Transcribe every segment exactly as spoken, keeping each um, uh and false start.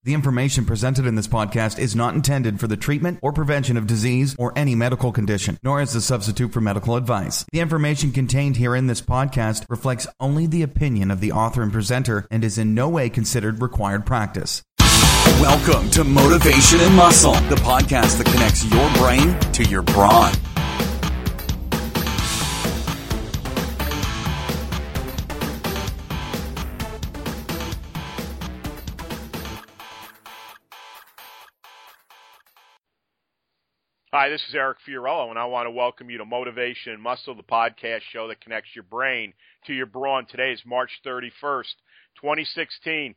The information presented in this podcast is not intended for the treatment or prevention of disease or any medical condition, nor as a substitute for medical advice. The information contained here in this podcast reflects only the opinion of the author and presenter and is in no way considered required practice. Welcome to Motivation and Muscle, the podcast that connects your brain to your brawn. Hi, this is Eric Fiorillo, and I want to welcome you to Motivation and Muscle, the podcast show that connects your brain to your brawn. Today is March thirty-first, twenty sixteen,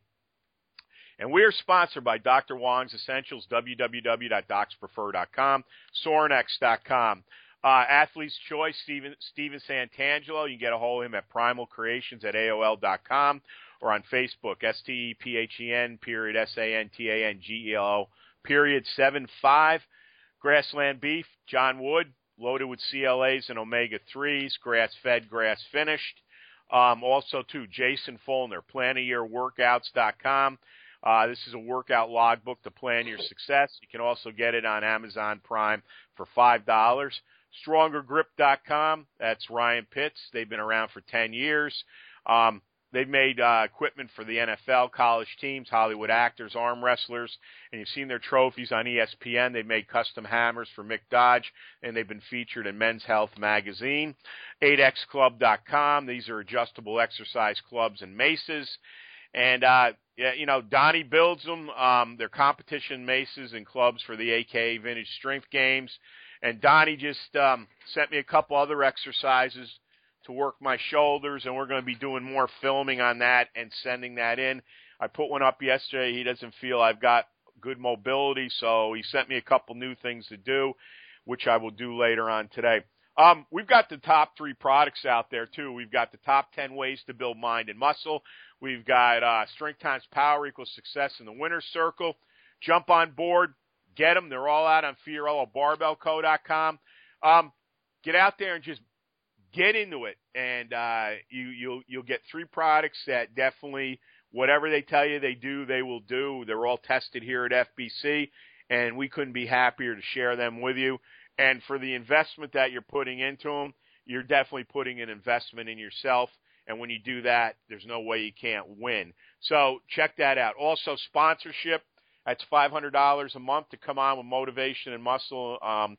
and we are sponsored by Doctor Wong's Essentials, w w w dot docs prefer dot com, sorinex dot com. Uh, Athlete's Choice, Steven, Steven Santangelo. You can get a hold of him at primal creations at A O L dot com or on Facebook, S T E P H E N, period, S A N T A N G E L O, period, seven five. Grassland beef, John Wood, loaded with C L As and omega threes, grass-fed, grass-finished. Um, also, too, Jason Fulner, plan a year workouts dot com. Uh, this is a workout logbook to plan your success. You can also get it on Amazon Prime for five dollars. stronger grip dot com, that's Ryan Pitts. They've been around for ten years. Um, They've made uh, equipment for the N F L, college teams, Hollywood actors, arm wrestlers, and you've seen their trophies on E S P N. They've made custom hammers for Mick Dodge, and they've been featured in Men's Health magazine. eight x club dot com, these are adjustable exercise clubs and maces. And, uh, yeah, you know, Donnie builds them. Um, they're competition maces and clubs for the A K A Vintage Strength Games. And Donnie just um, sent me a couple other exercises to work my shoulders, and we're going to be doing more filming on that and sending that in. I put one up yesterday. He doesn't feel I've got good mobility, so he sent me a couple new things to do, which I will do later on today. Um, we've got the top three products out there, too. We've got the top ten ways to build mind and muscle. We've got uh, Strength Times Power equals Success in the Winner's Circle. Jump on board. Get them. They're all out on Fiorillo Barbell Co dot com. Um, get out there and just get into it, and uh, you, you'll you'll get three products that definitely, whatever they tell you they do, they will do. They're all tested here at F B C, and we couldn't be happier to share them with you. And for the investment that you're putting into them, you're definitely putting an investment in yourself, and when you do that, there's no way you can't win. So check that out. Also, sponsorship, that's five hundred dollars a month to come on with Motivation and Muscle. Um,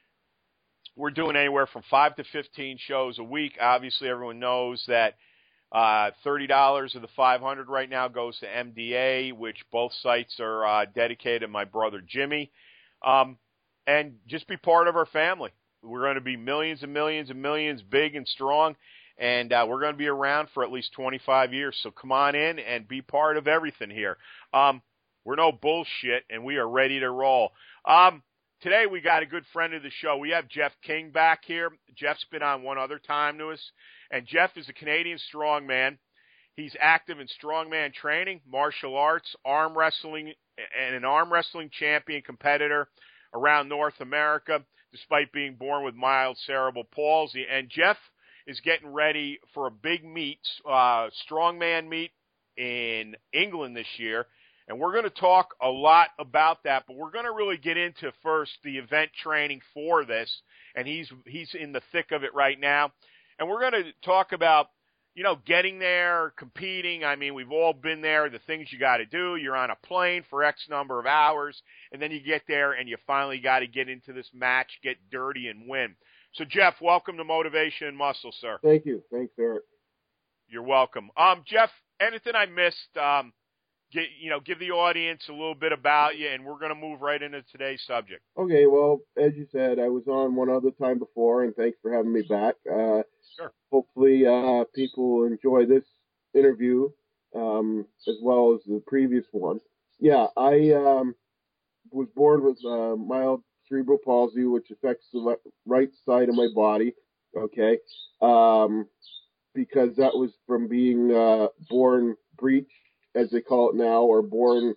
We're doing anywhere from five to fifteen shows a week. Obviously, everyone knows that uh, thirty dollars of the five hundred dollars right now goes to M D A, which both sites are uh, dedicated to my brother Jimmy. Um, and just be part of our family. We're going to be millions and millions and millions, big and strong, and uh, we're going to be around for at least twenty-five years. So come on in and be part of everything here. Um, we're no bullshit, and we are ready to roll. Um, Today we got a good friend of the show. We have Jeff King back here. Jeff's been on one other time to us. And Jeff is a Canadian strongman. He's active in strongman training, martial arts, arm wrestling, and an arm wrestling champion competitor around North America, despite being born with mild cerebral palsy. And Jeff is getting ready for a big meet, uh, strongman meet in England this year. And we're going to talk a lot about that, but we're going to really get into first the event training for this, and he's he's in the thick of it right now. And we're going to talk about, you know, getting there, competing. I mean, we've all been there, the things you got to do. You're on a plane for X number of hours, and then you get there, and you finally got to get into this match, get dirty, and win. So, Jeff, welcome to Motivation and Muscle, sir. Thank you. Thanks, Eric. You're welcome. Um, Jeff, anything I missed, um, Get, you know, give the audience a little bit about you, and we're going to move right into today's subject. Okay, well, as you said, I was on one other time before, and thanks for having me back. Uh, sure. Hopefully uh, people will enjoy this interview um, as well as the previous one. Yeah, I um, was born with uh, mild cerebral palsy, which affects the le- right side of my body, okay, um, because that was from being uh, born breech, as they call it now, or born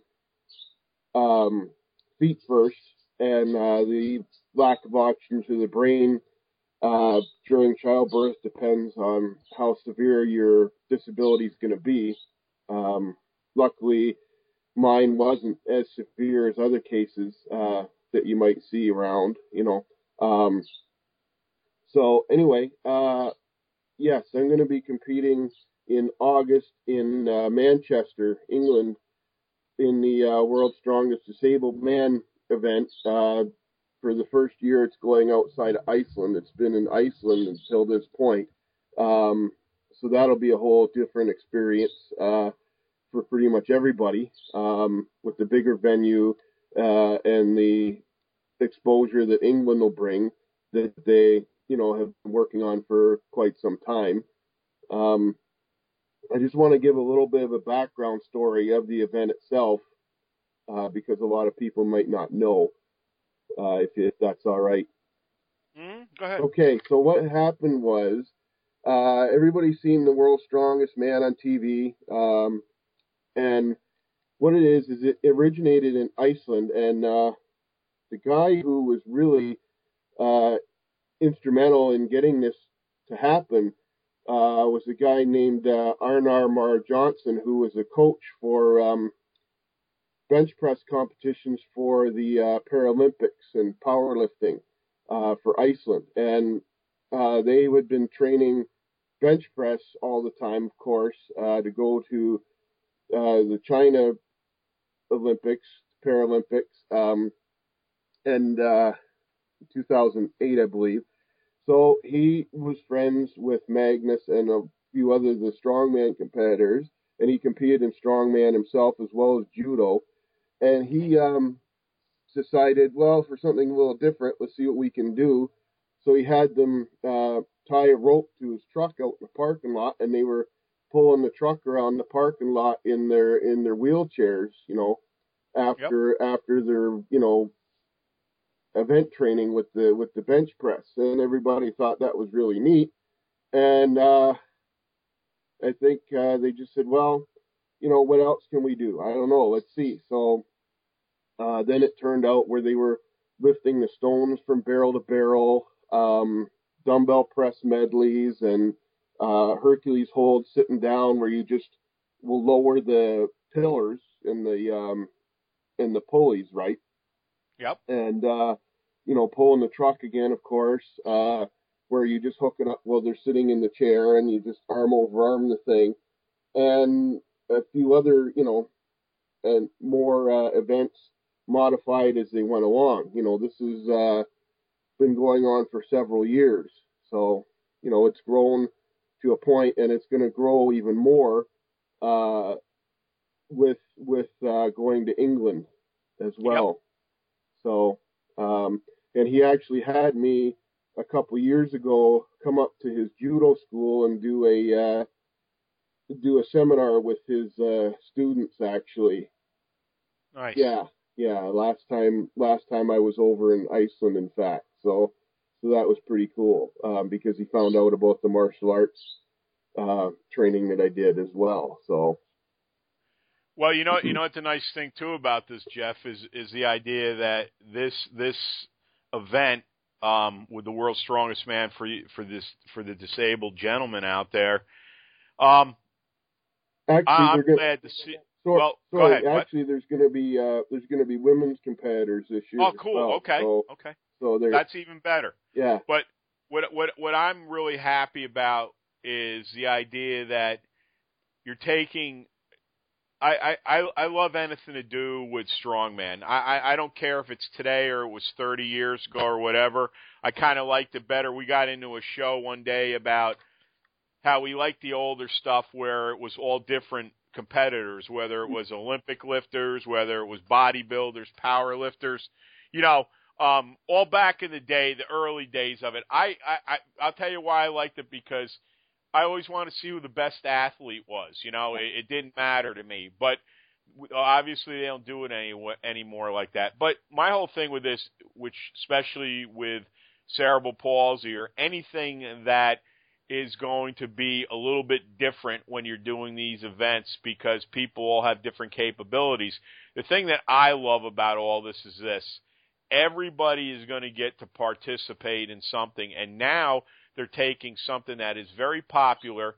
um, feet first, and uh, the lack of oxygen to the brain uh, during childbirth depends on how severe your disability is going to be. Um, luckily, mine wasn't as severe as other cases uh, that you might see around, you know. Um, so anyway, uh, yes, I'm going to be competing in August in uh, Manchester, England, in the uh, World's Strongest Disabled Man event. Uh, for the first year, it's going outside of Iceland. It's been in Iceland until this point. Um, so that'll be a whole different experience uh, for pretty much everybody, um, with the bigger venue uh, and the exposure that England will bring that they, you know, have been working on for quite some time. Um, I just want to give a little bit of a background story of the event itself, uh, because a lot of people might not know, uh, if, if that's all right. Mm, go ahead. Okay, so what happened was, uh, everybody's seen the World's Strongest Man on T V, um, and what it is is it originated in Iceland, and uh, the guy who was really uh, instrumental in getting this to happen uh, was a guy named uh, Arnar Mar Johnson, who was a coach for um, bench press competitions for the uh, Paralympics and powerlifting uh, for Iceland. And uh, they had been training bench press all the time, of course, uh, to go to uh, the China Olympics, Paralympics, um, and uh, two thousand eight, I believe. So he was friends with Magnus and a few other the strongman competitors, and he competed in strongman himself as well as judo. And he um, decided, well, for something a little different, let's see what we can do. So he had them uh, tie a rope to his truck out in the parking lot, and they were pulling the truck around the parking lot in their in their wheelchairs, you know, after yep. after their you know event training with the with the bench press, and everybody thought that was really neat. And uh, I think uh, they just said, well, you know, what else can we do? I don't know. Let's see. So uh, then it turned out where they were lifting the stones from barrel to barrel, um, dumbbell press medleys, and uh, Hercules holds sitting down where you just will lower the pillars in the um, in the pulleys, right? Yep. And uh, you know, pulling the truck again, of course, uh, where you just hook it up while they're sitting in the chair, and you just arm over arm the thing, and a few other, you know, and more uh, events modified as they went along. You know, this has uh, been going on for several years, so you know it's grown to a point, and it's going to grow even more uh, with with uh, going to England as well. Yep. So, um, and he actually had me a couple years ago come up to his judo school and do a uh, do a seminar with his uh, students. Actually, nice. Yeah, yeah. Last time, last time I was over in Iceland, in fact. So, so that was pretty cool um, because he found out about the martial arts uh, training that I did as well. So. Well, you know, you know what the nice thing too about this, Jeff, is is the idea that this this event um, with the World's Strongest Man for for this for the disabled gentleman out there. Um, actually, I'm gonna, glad to see. Sorry, well, sorry, go ahead. Actually, what? there's going to be uh, there's going to be women's competitors this year. Oh, cool. Well. Okay. So, okay. So that's even better. Yeah. But what what what I'm really happy about is the idea that you're taking. I, I, I love anything to do with strongman. I, I, I don't care if it's today or it was thirty years ago or whatever. I kind of liked it better. We got into a show one day about how we liked the older stuff where it was all different competitors, whether it was Olympic lifters, whether it was bodybuilders, power lifters, you know, um, all back in the day, the early days of it. I, I, I, I'll tell you why I liked it, because I always want to see who the best athlete was. You know, it, it didn't matter to me. But obviously they don't do it any, anymore like that. But my whole thing with this, which especially with cerebral palsy or anything that is going to be a little bit different when you're doing these events, because people all have different capabilities. The thing that I love about all this is this. Everybody is going to get to participate in something. And now they're taking something that is very popular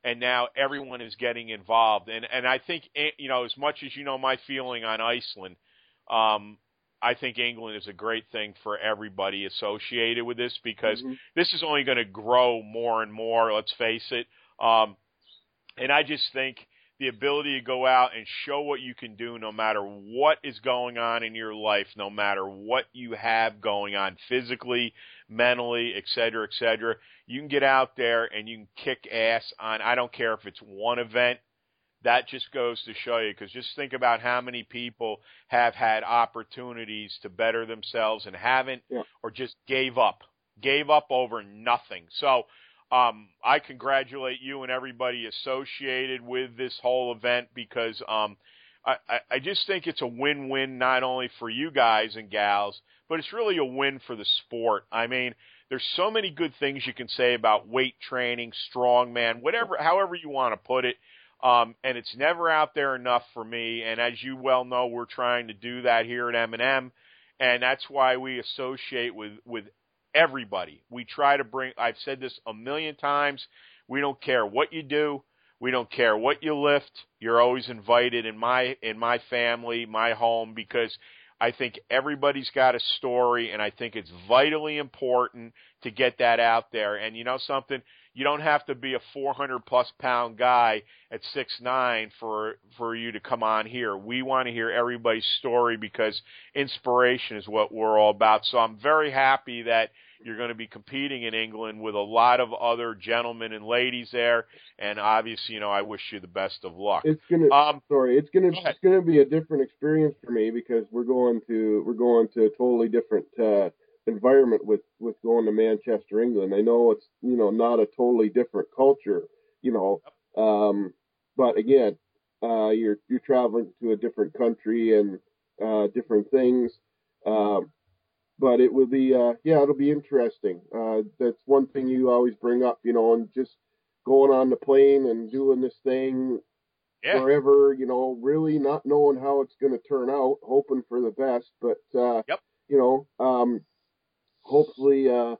and now everyone is getting involved. And and I think, you know, as much as you know my feeling on Iceland, um, I think England is a great thing for everybody associated with this, because mm-hmm. this is only going to grow more and more, let's face it. Um, and I just think the ability to go out and show what you can do no matter what is going on in your life, no matter what you have going on physically, mentally, et cetera, et cetera. You can get out there and you can kick ass on, I don't care if it's one event. That just goes to show you, because just think about how many people have had opportunities to better themselves and haven't, yeah. or just gave up, gave up over nothing. So um, I congratulate you and everybody associated with this whole event, because um, I, I just think it's a win-win not only for you guys and gals, but it's really a win for the sport. I mean, there's so many good things you can say about weight training, strongman, whatever, however you want to put it. Um, and it's never out there enough for me. And as you well know, we're trying to do that here at M and M, and that's why we associate with, with everybody. We try to bring, I've said this a million times, we don't care what you do. We don't care what you lift. You're always invited in my, in my family, my home, because I think everybody's got a story, and I think it's vitally important to get that out there. And you know something? You don't have to be a four hundred plus pound guy at six nine for for you to come on here. We want to hear everybody's story, because inspiration is what we're all about. So I'm very happy that you're going to be competing in England with a lot of other gentlemen and ladies there. And obviously, you know, I wish you the best of luck. It's gonna um, sorry, it's gonna go it's gonna be a different experience for me, because we're going to we're going to a totally different uh, environment with, with going to Manchester, England. I know it's, you know, not a totally different culture, you know, um, but again, uh, you're, you're traveling to a different country and, uh, different things. Um, but it will be, uh, yeah, it'll be interesting. Uh, that's one thing you always bring up, you know, and just going on the plane and doing this thing yeah. forever, you know, really not knowing how it's going to turn out, hoping for the best, but, uh, yep. you know, um, hopefully, uh,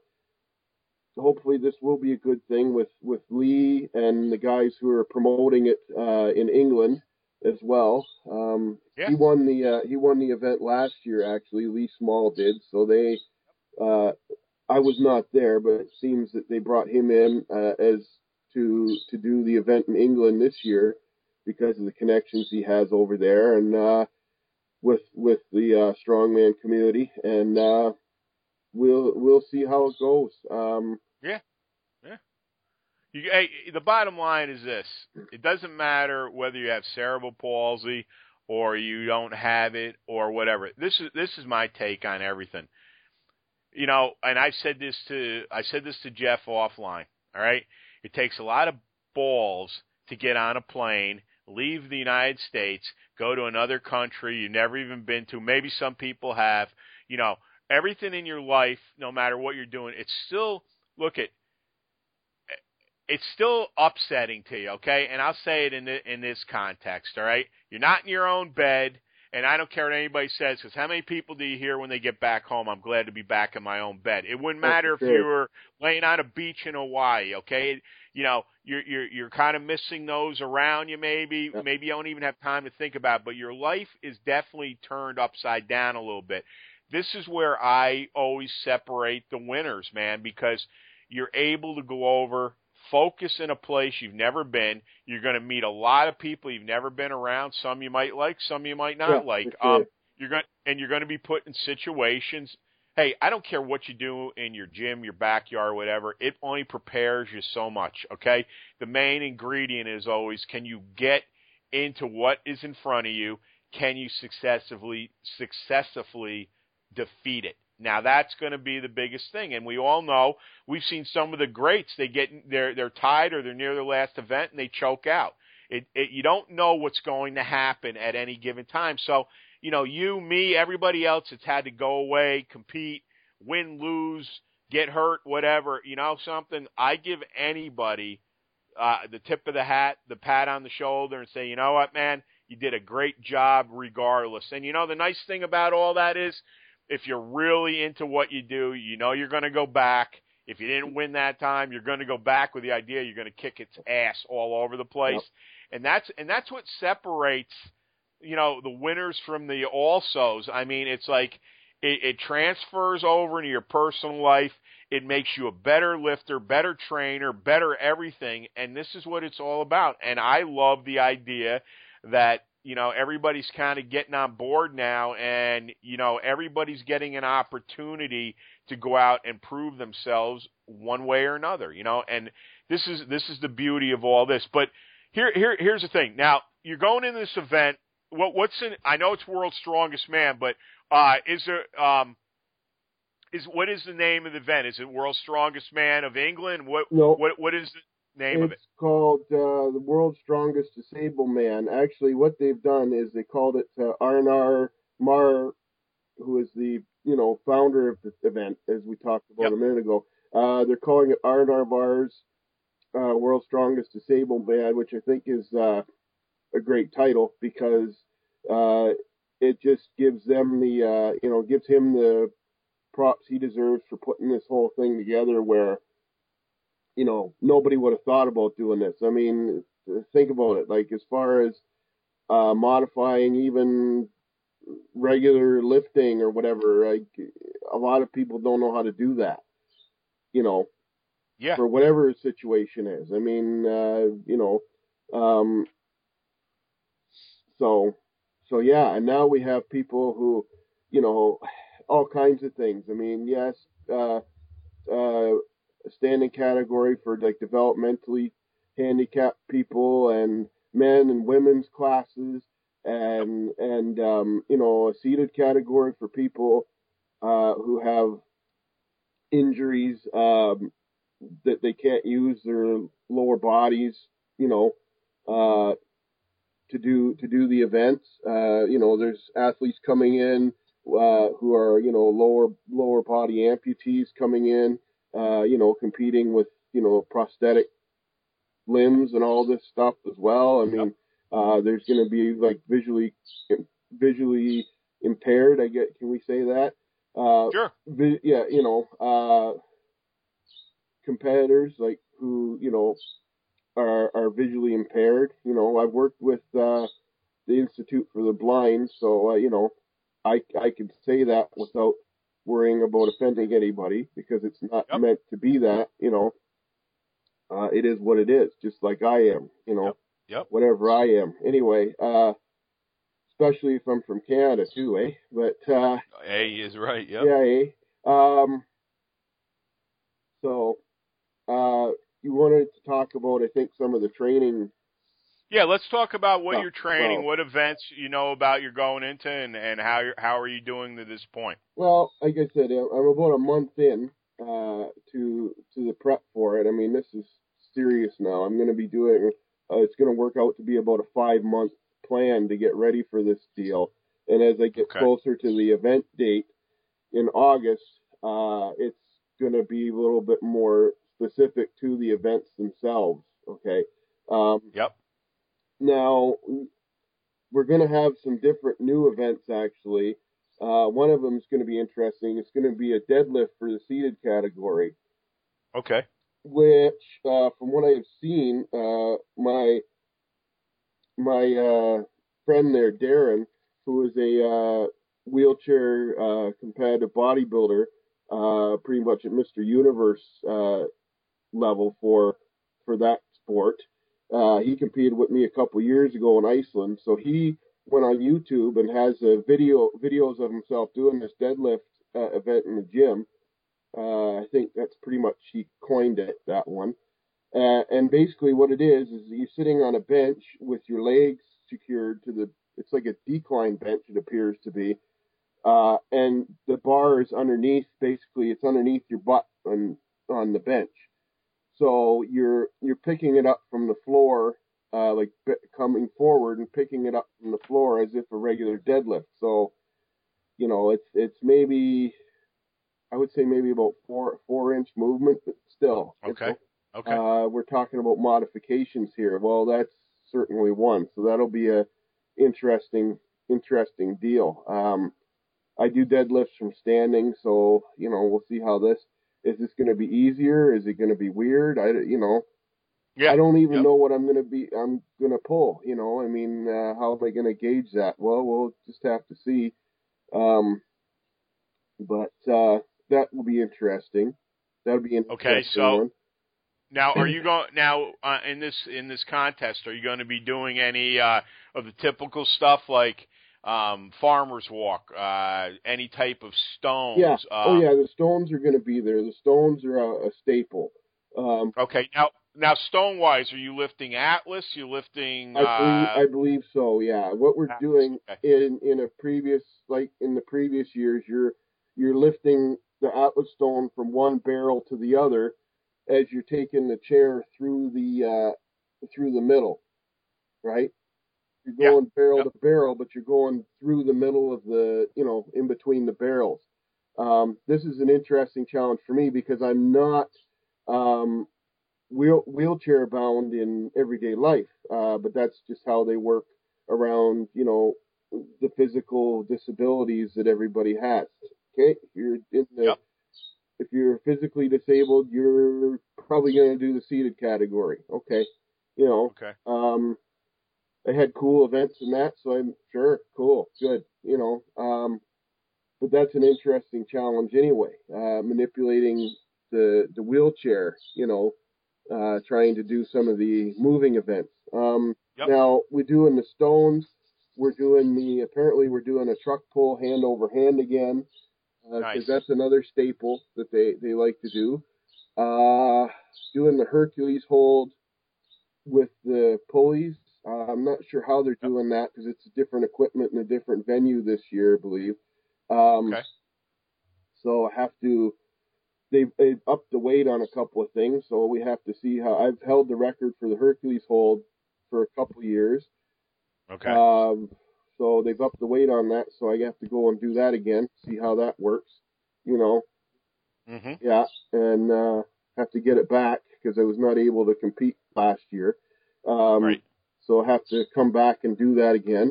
hopefully this will be a good thing with, with Lee and the guys who are promoting it, uh, in England as well. Um, yeah. he won the, uh, he won the event last year, actually. Lee Small did. So they, uh, I was not there, but it seems that they brought him in, uh, as to, to do the event in England this year, because of the connections he has over there, and, uh, with, with the, uh, strongman community. And, uh, We'll we'll see how it goes. Um, yeah, yeah. You, hey, the bottom line is this: it doesn't matter whether you have cerebral palsy or you don't have it or whatever. This is this is my take on everything. You know, and I said this to I said this to Jeff offline. All right, it takes a lot of balls to get on a plane, leave the United States, go to another country you've never even been to. Maybe some people have. You know. Everything in your life, no matter what you're doing, it's still, look at, it's still upsetting to you, okay? And I'll say it in the, in this context, all right? You're not in your own bed, and I don't care what anybody says, because how many people do you hear when they get back home, I'm glad to be back in my own bed? It wouldn't matter if you were laying on a beach in Hawaii, okay? You know, you're you're you're kind of missing those around you, maybe. Yep. Maybe you don't even have time to think about it, but your life is definitely turned upside down a little bit. This is where I always separate the winners, man, because you're able to go over, focus in a place you've never been. You're going to meet a lot of people you've never been around. Some you might like, some you might not yeah, like. Sure. Um, you're going and you're going to be put in situations. Hey, I don't care what you do in your gym, your backyard, whatever. It only prepares you so much. Okay, the main ingredient is always, can you get into what is in front of you? Can you successfully successfully defeat it? Now that's going to be the biggest thing, and we all know, we've seen some of the greats. They get they're they're tied or they're near their last event and they choke out. It, it you don't know what's going to happen at any given time. So you know, you, me, everybody else that's had to go away, compete, win, lose, get hurt, whatever. You know something? I give anybody uh, the tip of the hat, the pat on the shoulder, and say, you know what, man, you did a great job regardless. And you know the nice thing about all that is, if you're really into what you do, you know you're going to go back. If you didn't win that time, you're going to go back with the idea you're going to kick its ass all over the place. Yep. And that's and that's what separates, you know, the winners from the alsos. I mean, it's like it, it transfers over into your personal life. It makes you a better lifter, better trainer, better everything. And this is what it's all about. And I love the idea that, you know, everybody's kind of getting on board now, and, you know, everybody's getting an opportunity to go out and prove themselves one way or another, you know, and this is, this is the beauty of all this. But here, here, here's the thing. Now, you're going into this event. What, what's in, I know it's World's Strongest Man, but, uh, is there, um, is, what is the name of the event? Is it World's Strongest Man of England? What, no, what, what is the name it's of it? It's called, uh, the World's Strongest Disabled Man. Actually, what they've done is they called it, uh, Arnar Mar, who is the, you know, founder of this event, as we talked about yep. a minute ago. Uh, they're calling it Arnar Mar's uh, World's Strongest Disabled Man, which I think is uh, a great title because uh, it just gives them the, uh, you know, gives him the props he deserves for putting this whole thing together where, you know, nobody would have thought about doing this. I mean, think about it. Like, as far as uh, modifying even regular lifting or whatever, like, a lot of people don't know how to do that, you know, yeah, for whatever the situation is. I mean, uh, you know, um, so, so yeah, and now we have people who, you know, all kinds of things. I mean, yes, uh, uh, a standing category for like developmentally handicapped people and men and women's classes. And, and, um, you know, a seated category for people, uh, who have injuries, um, that they can't use their lower bodies, you know, uh, to do, to do the events. Uh, you know, there's athletes coming in, uh, who are, you know, lower, lower body amputees coming in, uh, you know, competing with, you know, prosthetic limbs and all this stuff as well. I mean, yep. Uh, there's going to be like visually, visually impaired. I get, can we say that? Uh, sure. Vi- yeah, you know, uh, competitors like who, you know, are, are visually impaired. You know, I've worked with, uh, the Institute for the Blind. So, uh, you know, I, I can say that without worrying about offending anybody because it's not yep. meant to be that, you know, uh, it is what it is, just like I am, you know. Yep. Yep. Whatever I am. Anyway, uh, especially if I'm from Canada too, eh? But, uh, A is right, yep. Yeah, eh? Um, so, uh, you wanted to talk about, I think, some of the training. Yeah, let's talk about what stuff. you're training, well, what events you know about you're going into, and, and how you're, how are you doing to this point? Well, like I said, I'm about a month in, uh, to, to the prep for it. I mean, this is serious now. I'm going to be doing Uh, it's going to work out to be about a five-month plan to get ready for this deal. And as I get okay. closer to the event date in August, uh, it's going to be a little bit more specific to the events themselves, okay? Um, yep. Now, we're going to have some different new events, actually. Uh, one of them is going to be interesting. It's going to be a deadlift for the seated category. Okay. Which, uh, from what I have seen, uh, my, my, uh, friend there, Darren, who is a, uh, wheelchair, uh, competitive bodybuilder, uh, pretty much at Mister Universe, uh, level for, for that sport. Uh, he competed with me a couple years ago in Iceland. So he went on YouTube and has a video, videos of himself doing this deadlift, uh, event in the gym. Uh, I think that's pretty much, he coined it, that one. Uh, and basically what it is, is you're sitting on a bench with your legs secured to the, it's like a decline bench, it appears to be. Uh, and the bar is underneath, basically it's underneath your butt on, on the bench. So you're, you're picking it up from the floor, uh, like coming forward and picking it up from the floor as if a regular deadlift. So, you know, it's, it's maybe, I would say maybe about four four inch movement, but still. Okay. Okay. Uh, we're talking about modifications here. Well, that's certainly one. So that'll be a interesting interesting deal. Um, I do deadlifts from standing, so you know we'll see how this. is this going to be easier? Is it going to be weird? I, you know, Yeah. I don't even yep. know what I'm going to be, I'm going to pull, you know, I mean, uh, how am I going to gauge that? Well, we'll just have to see. Um, but, uh, that will be interesting. That'll be an Okay, interesting so one. now are you going now uh, in this in this contest? Are you going to be doing any uh, of the typical stuff like um, farmer's walk, uh, any type of stones? Yeah. Uh, oh, yeah. The stones are going to be there. The stones are a, a staple. Um, okay. Now, now, stone wise, are you lifting Atlas? You lifting? I believe, Uh, I believe so. Yeah. What we're Atlas, doing okay. in in a previous, like in the previous years, you're you're lifting the Atlas stone from one barrel to the other as you're taking the chair through the uh, through the middle, right? You're Yeah. going barrel Yep. to barrel, but you're going through the middle of the, you know, in between the barrels. Um, this is an interesting challenge for me because I'm not um, wheel, wheelchair bound in everyday life, uh, but that's just how they work around, you know, the physical disabilities that everybody has. Okay, if you're in the, Yep. if you're physically disabled, you're probably going to do the seated category. Okay, you know, Okay. um, I had cool events in that, so I'm sure, cool, good, you know. Um, but that's an interesting challenge anyway. Uh, manipulating the the wheelchair, you know, uh, trying to do some of the moving events. Um, Yep. Now we're doing the stones. We're doing the apparently we're doing a truck pull hand over hand again because uh, Nice. that's another staple that they they like to do. Uh, doing the Hercules hold with the pulleys. Uh, I'm not sure how they're doing that because it's different equipment in a different venue this year, I believe. Um, Okay. So I have to. They've, they've upped the weight on a couple of things, so we have to see how. I've held the record for the Hercules hold for a couple of years. Okay. Um, so they've upped the weight on that, so I have to go and do that again, see how that works. You know. Mhm. Yeah, and uh, have to get it back because I was not able to compete last year. Um, Right. So I have to come back and do that again.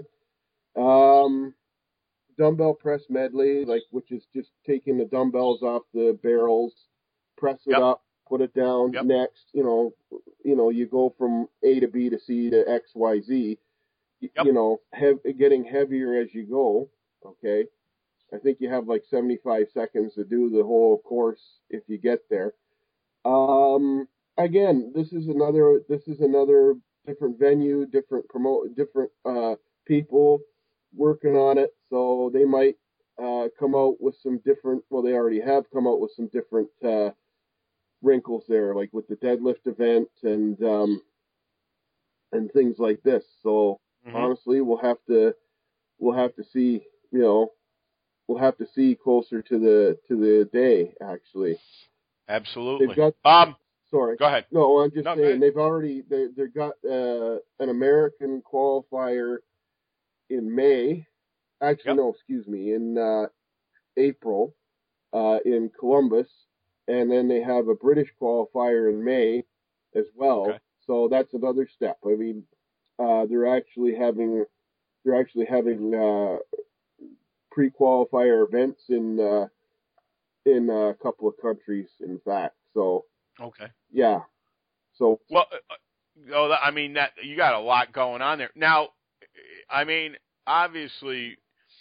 Um, dumbbell press medley, like which is just taking the dumbbells off the barrels, press it Yep. up, put it down. Yep. Next, you know, you know, you go from A to B to C to X, Y, Z. Yep. You know, hev- getting heavier as you go. Okay, I think you have like seventy-five seconds to do the whole course if you get there. Um, again, this is another this is another different venue, different promote, different uh, people working on it. So they might uh, come out with some different. Well, they already have come out with some different uh, wrinkles there, like with the deadlift event and um, and things like this. So Mhm. honestly, we'll have to we'll have to see. You know, we'll have to see closer to the to the day. Actually, Absolutely. they've got. Um. Sorry. Go ahead. No, I'm just No, go saying ahead. they've already they they got uh, an American qualifier in May. Actually, Yep. no, excuse me, in uh, April uh, in Columbus, and then they have a British qualifier in May as well. Okay. So that's another step. I mean, uh, they're actually having they're actually having uh, pre-qualifier events in uh, in a couple of countries, in fact. So Okay. yeah. So Well, uh, oh, I mean that you got a lot going on there. Now, I mean, obviously,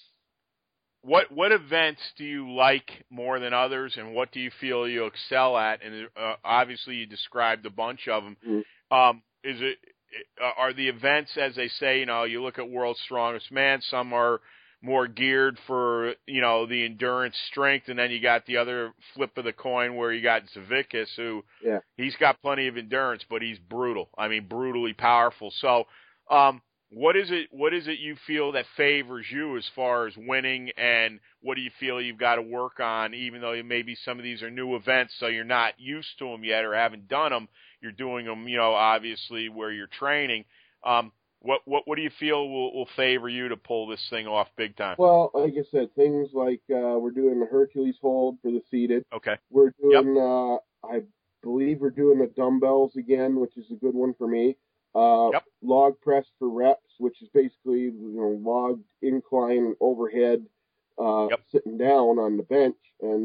what what events do you like more than others, and what do you feel you excel at? And uh, obviously, you described a bunch of them. mm, Um, is it are the events, as they say, you know, you look at World's Strongest Man, some are more geared for, you know, the endurance strength, and then you got the other flip of the coin where you got Zavickas, who yeah. he's got plenty of endurance, but he's brutal. I mean, brutally powerful. So, um, what is it? What is it you feel that favors you as far as winning, and what do you feel you've got to work on? Even though maybe some of these are new events, so you're not used to them yet or haven't done them, you're doing them, you know, obviously where you're training. Um, what what what do you feel will, will favor you to pull this thing off big time? Well, like I said, things like uh, we're doing the Hercules hold for the seated. Okay. We're Yep. doing, uh, I believe we're doing the dumbbells again, which is a good one for me. Uh, Yep. Log press for reps, which is basically, you know, log incline overhead, uh, Yep. sitting down on the bench, and that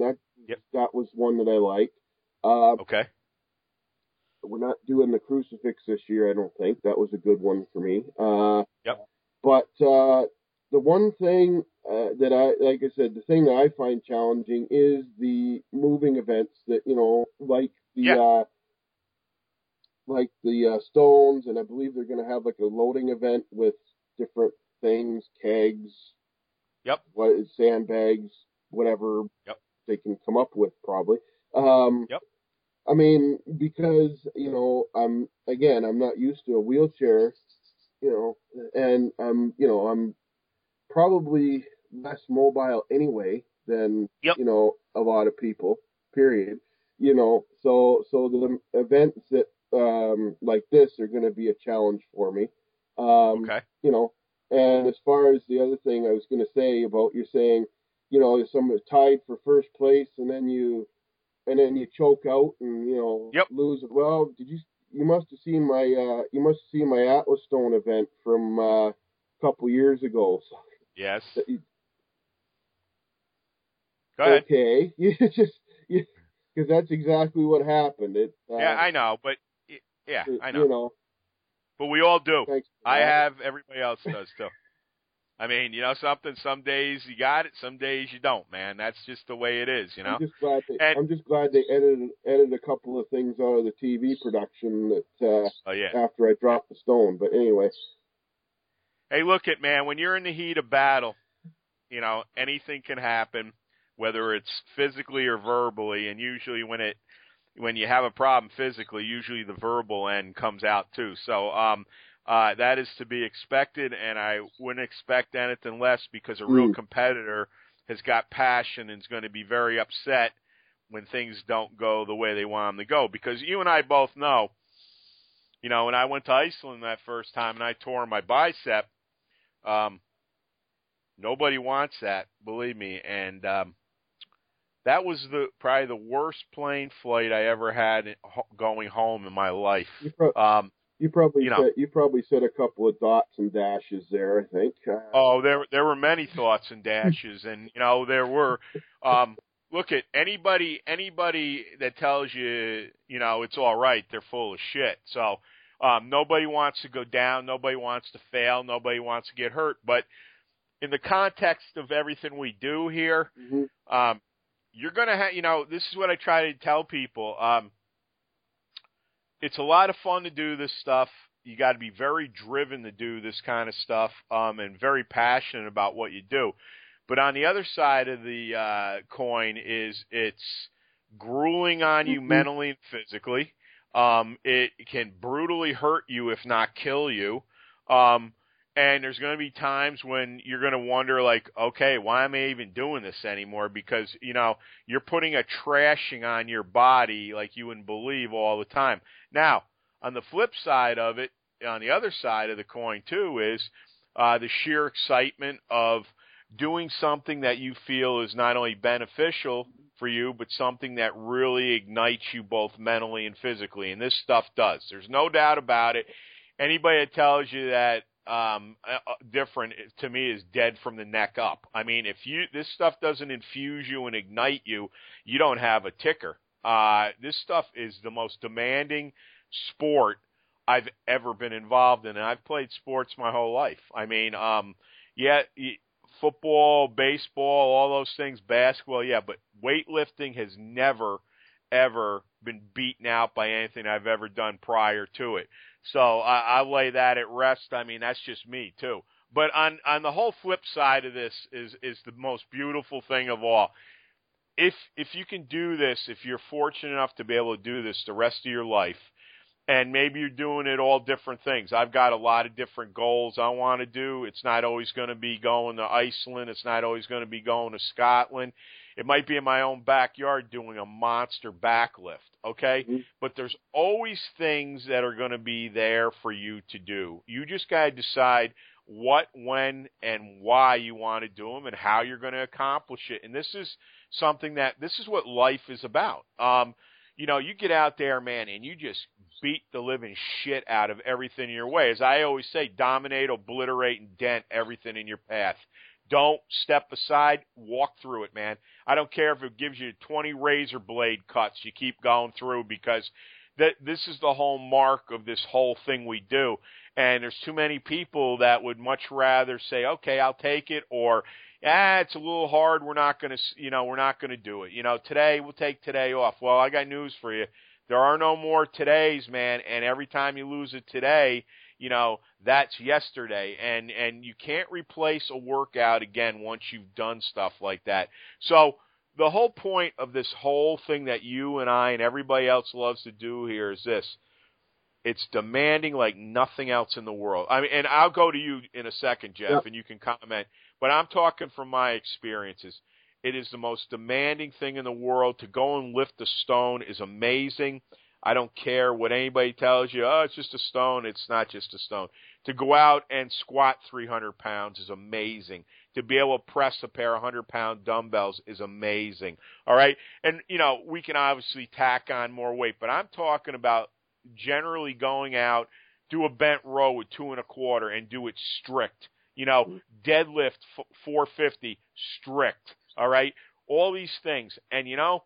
Yep. That was one that I liked. Uh, Okay. We're not doing the crucifix this year, I don't think. That was a good one for me. Uh, Yep. But uh, the one thing uh, that I, like I said, the thing that I find challenging is the moving events that, you know, like the, Yeah. uh, like the uh, stones, and I believe they're going to have like a loading event with different things, kegs, Yep. what sandbags, whatever Yep. they can come up with, probably. Um, Yep. I mean, because you know, I'm again, I'm not used to a wheelchair, you know, and I'm, you know, I'm probably less mobile anyway than Yep. you know a lot of people. Period. You know, so so the events that um, like this are going to be a challenge for me. Um, Okay. You know, and as far as the other thing I was going to say about you're saying, you know, if someone's tied for first place and then you and then you choke out and you know Yep. lose it. Well, did you? You must have seen my uh, you must have seen my Atlas Stone event from uh, a couple years ago. So, Yes. you, Go ahead. okay, you just because that's exactly what happened. It uh, Yeah, I know, but y- yeah, it, I know. You know, But we all do. thanks for I that. have. Everybody else does too. I mean, you know something. Some days you got it. Some days you don't, man. That's just the way it is, you know. I'm just glad they. And I'm just glad they edited edited a couple of things out of the T V production that uh, oh yeah. after I dropped the stone. But anyway, Hey, look it, man. When you're in the heat of battle, you know anything can happen, whether it's physically or verbally. And usually, when it when you have a problem physically, usually the verbal end comes out too. So, um, uh, that is to be expected, and I wouldn't expect anything less because a real Mm. competitor has got passion and is going to be very upset when things don't go the way they want them to go. Because you and I both know, you know, when I went to Iceland that first time and I tore my bicep, um, nobody wants that, believe me. And um, that was the probably the worst plane flight I ever had going home in my life. you, pro- Um, you probably you know. said you probably said a couple of dots and dashes there. I think. Uh, Oh, there there were many thoughts and dashes, and you know there were. Um, look at anybody anybody that tells you you know it's all right, they're full of shit. So um, nobody wants to go down, nobody wants to fail, nobody wants to get hurt. But in the context of everything we do here, mm-hmm. um, you're gonna have you know this is what I try to tell people. Um, it's a lot of fun to do this stuff. You got to be very driven to do this kind of stuff, um, and very passionate about what you do. But on the other side of the uh, coin is it's grueling on you Mm-hmm. mentally and physically. Um, it can brutally hurt you, if not kill you. Um, and there's going to be times when you're going to wonder, like, okay, why am I even doing this anymore? Because, you know, you're putting a trashing on your body like you wouldn't believe all the time. Now, on the flip side of it, on the other side of the coin too, is uh, the sheer excitement of doing something that you feel is not only beneficial for you, but something that really ignites you both mentally and physically. And this stuff does. There's no doubt about it. Anybody that tells you that um, uh, different, to me, is dead from the neck up. I mean, if you this stuff doesn't infuse you and ignite you, you don't have a ticker. Uh, this stuff is the most demanding sport I've ever been involved in, and I've played sports my whole life. I mean, um, yeah, football, baseball, all those things, basketball, yeah, but weightlifting has never, ever been beaten out by anything I've ever done prior to it. So I, I lay that at rest. I mean, that's just me too. But on on the whole flip side of this is is the most beautiful thing of all. If if you can do this, if you're fortunate enough to be able to do this the rest of your life, and maybe you're doing it all different things. I've got a lot of different goals I want to do. It's not always going to be going to Iceland. It's not always going to be going to Scotland. It might be in my own backyard doing a monster backlift, okay? Mm-hmm. But there's always things that are going to be there for you to do. You just got to decide what, when, and why you want to do them and how you're going to accomplish it. And this is something that, this is what life is about. Um, you know, you get out there, man, and you just beat the living shit out of everything in your way. As I always say, dominate, obliterate, and dent everything in your path. Don't step aside. Walk through it, man. I don't care if it gives you twenty razor blade cuts. You keep going through because that this is the whole mark of this whole thing we do. And there's too many people that would much rather say, okay, I'll take it, or ah, it's a little hard. We're not going to, you know, we're not going to do it. You know, today we'll take today off. Well, I got news for you. There are no more todays, man. And every time you lose it today, you know, that's yesterday. And, and you can't replace a workout again once you've done stuff like that. So the whole point of this whole thing that you and I and everybody else loves to do here is this. It's demanding like nothing else in the world. I mean, and I'll go to you in a second, Jeff, yep. and you can comment. But I'm talking from my experiences. It is the most demanding thing in the world. To go and lift a stone is amazing. I don't care what anybody tells you. Oh, it's just a stone. It's not just a stone. To go out and squat three hundred pounds is amazing. To be able to press a pair of one hundred pound dumbbells is amazing. All right? And, you know, we can obviously tack on more weight, but I'm talking about generally going out, do a bent row with two and a quarter and do it strict. You know, deadlift four fifty strict. All right, all these things, and you know,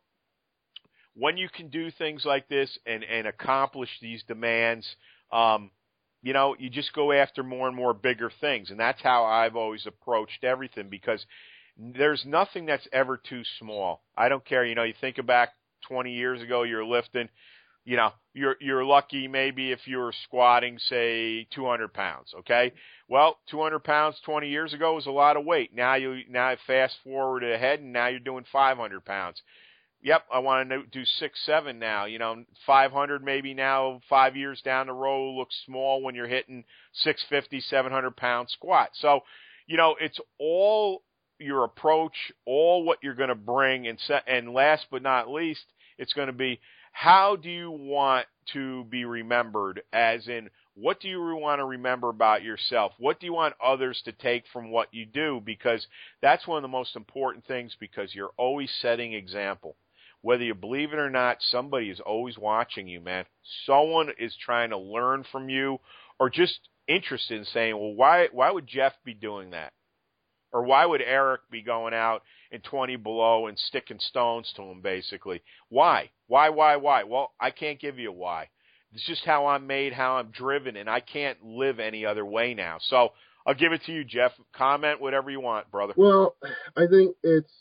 when you can do things like this and and accomplish these demands, um, you know, you just go after more and more bigger things, and that's how I've always approached everything because there's nothing that's ever too small. I don't care. You know, you think back twenty years ago, you're lifting. You know, you're you're lucky maybe if you were squatting, say, two hundred pounds, okay? Well, two hundred pounds twenty years ago was a lot of weight. Now you now fast forward ahead, and now you're doing five hundred pounds. Yep, I want to do six, seven now. You know, five hundred maybe now, five years down the road looks small when you're hitting six fifty, seven hundred pound squat. So, you know, it's all your approach, all what you're going to bring, and set, and last but not least, it's going to be, how do you want to be remembered? As in, what do you want to remember about yourself? What do you want others to take from what you do? Because that's one of the most important things, because you're always setting example. Whether you believe it or not, somebody is always watching you, man. Someone is trying to learn from you, or just interested in saying, well, why why would Jeff be doing that? Or why would Eric be going out in twenty below and sticking stones to him, basically? Why? Why, why, why? Well, I can't give you a why. It's just how I'm made, how I'm driven, and I can't live any other way now. So I'll give it to you, Jeff. Comment whatever you want, brother. Well, I think it's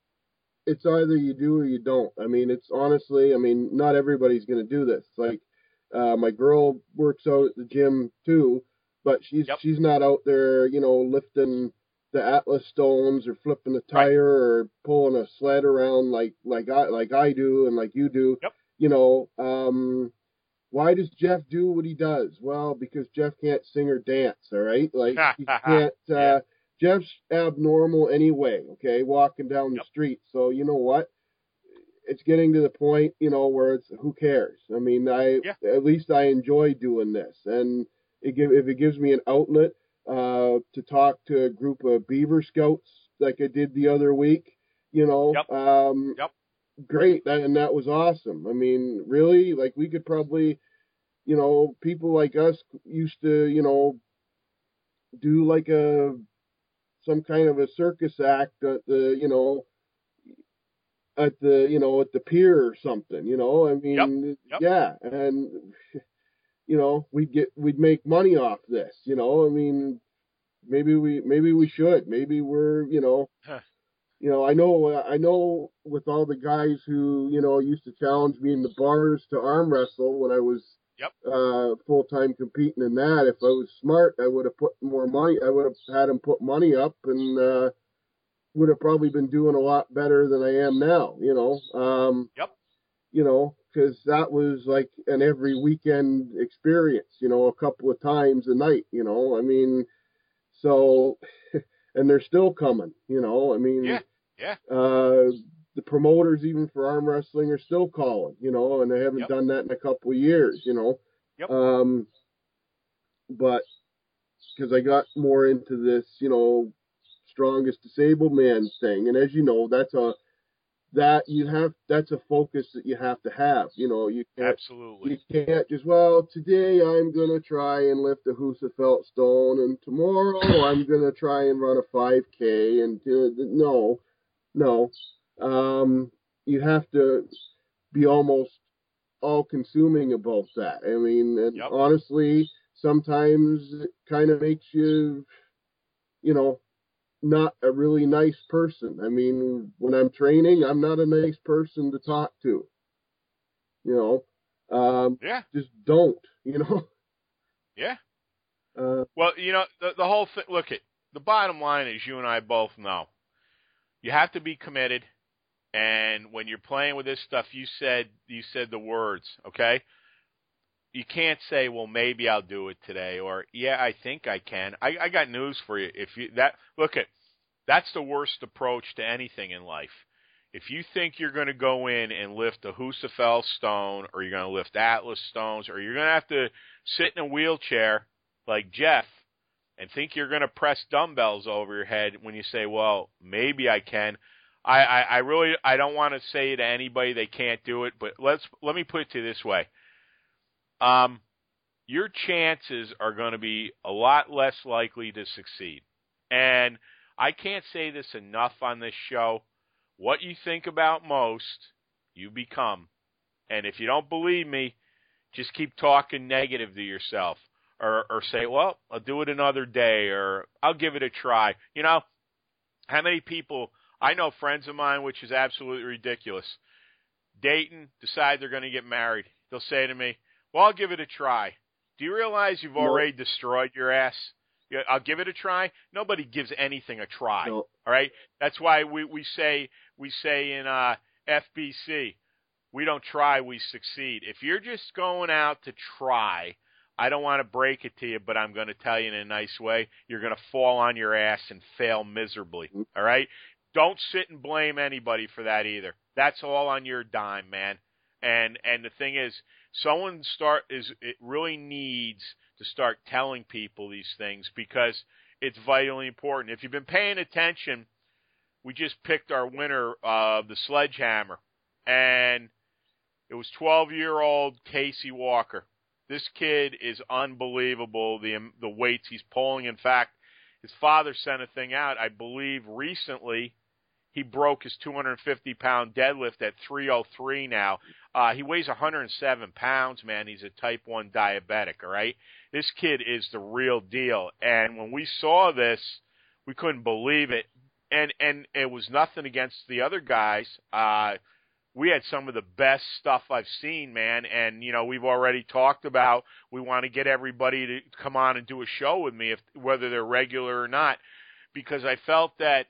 it's either you do or you don't. I mean, it's honestly, I mean, not everybody's going to do this. Like, uh, my girl works out at the gym too, but she's yep. she's not out there, you know, lifting the Atlas stones or flipping a tire right. or pulling a sled around like like I like I do and like you do. Yep. You know, um, why does Jeff do what he does? Well, because Jeff can't sing or dance. All right, like he can't. Uh, yeah. Jeff's abnormal anyway. Okay, walking down yep. the street. So you know what? It's getting to the point, you know, where it's who cares? I mean, I yeah. at least I enjoy doing this, and it give if it gives me an outlet. Uh, to talk to a group of Beaver Scouts like I did the other week, you know, yep. um, yep. great. That, and that was awesome. I mean, really, like we could probably, you know, people like us used to, you know, do like a, some kind of a circus act at the, you know, at the, you know, at the pier or something, you know, I mean, yep. Yep. yeah. And, you know, we'd get, we'd make money off this, you know, I mean, maybe we, maybe we should, maybe we're, you know, huh. you know, I know, I know with all the guys who, you know, used to challenge me in the bars to arm wrestle when I was, yep. uh, full time competing in that. If I was smart, I would have put more money, I would have had them put money up and, uh, would have probably been doing a lot better than I am now, you know, um, yep. you know, because that was like an every weekend experience, you know, a couple of times a night, you know, I mean, so, and they're still coming, you know, I mean, yeah, yeah. Uh, the promoters even for arm wrestling are still calling, you know, and they haven't yep. done that in a couple of years, you know, yep. um, but because I got more into this, you know, strongest disabled man thing, and as you know, that's a that you have, that's a focus that you have to have. You know, you can't, Absolutely. you can't just, well, today I'm going to try and lift a Husafelt stone, and tomorrow I'm going to try and run a five K, and uh, no, no. Um, you have to be almost all-consuming about that. I mean, and Yep. honestly, sometimes it kind of makes you, you know, not a really nice person. I mean, when I'm training, I'm not a nice person to talk to. You know, um, Yeah. just don't, you know. Yeah. Uh, Well, you know, the, the whole thing, look, it, the bottom line is you and I both know. You have to be committed, and when you're playing with this stuff, you said you said the words, okay? You can't say, well, maybe I'll do it today, or, yeah, I think I can. I, I got news for you. If you that look, it, that's the worst approach to anything in life. If you think you're going to go in and lift a Husafel stone, or you're going to lift Atlas stones, or you're going to have to sit in a wheelchair like Jeff and think you're going to press dumbbells over your head when you say, well, maybe I can, I, I, I really I don't want to say to anybody they can't do it, but let's let me put it to you this way. Um, your chances are going to be a lot less likely to succeed. And I can't say this enough on this show. What you think about most, you become. And if you don't believe me, just keep talking negative to yourself. Or, or say, well, I'll do it another day, or I'll give it a try. You know, how many people, I know friends of mine, which is absolutely ridiculous, Dayton, decide they're going to get married. They'll say to me, well, I'll give it a try. Do you realize you've already no. destroyed your ass? Yeah, I'll give it a try. Nobody gives anything a try. No. All right? That's why we, we say we say in uh, F B C, we don't try, we succeed. If you're just going out to try, I don't want to break it to you, but I'm going to tell you in a nice way, you're going to fall on your ass and fail miserably. All right? Don't sit and blame anybody for that either. That's all on your dime, man. And and the thing is, someone start is it really needs to start telling people these things because it's vitally important. If you've been paying attention, we just picked our winner of the sledgehammer, and it was twelve-year-old Casey Walker. This kid is unbelievable, the the weights he's pulling. In fact, his father sent a thing out, I believe, recently. He broke his two hundred fifty pound deadlift at three oh three now. Uh, he weighs one hundred seven pounds, man. He's a type one diabetic, all right? This kid is the real deal. And when we saw this, we couldn't believe it. And and it was nothing against the other guys. Uh, we had some of the best stuff I've seen, man. And, you know, we've already talked about we want to get everybody to come on and do a show with me, if whether they're regular or not, because I felt that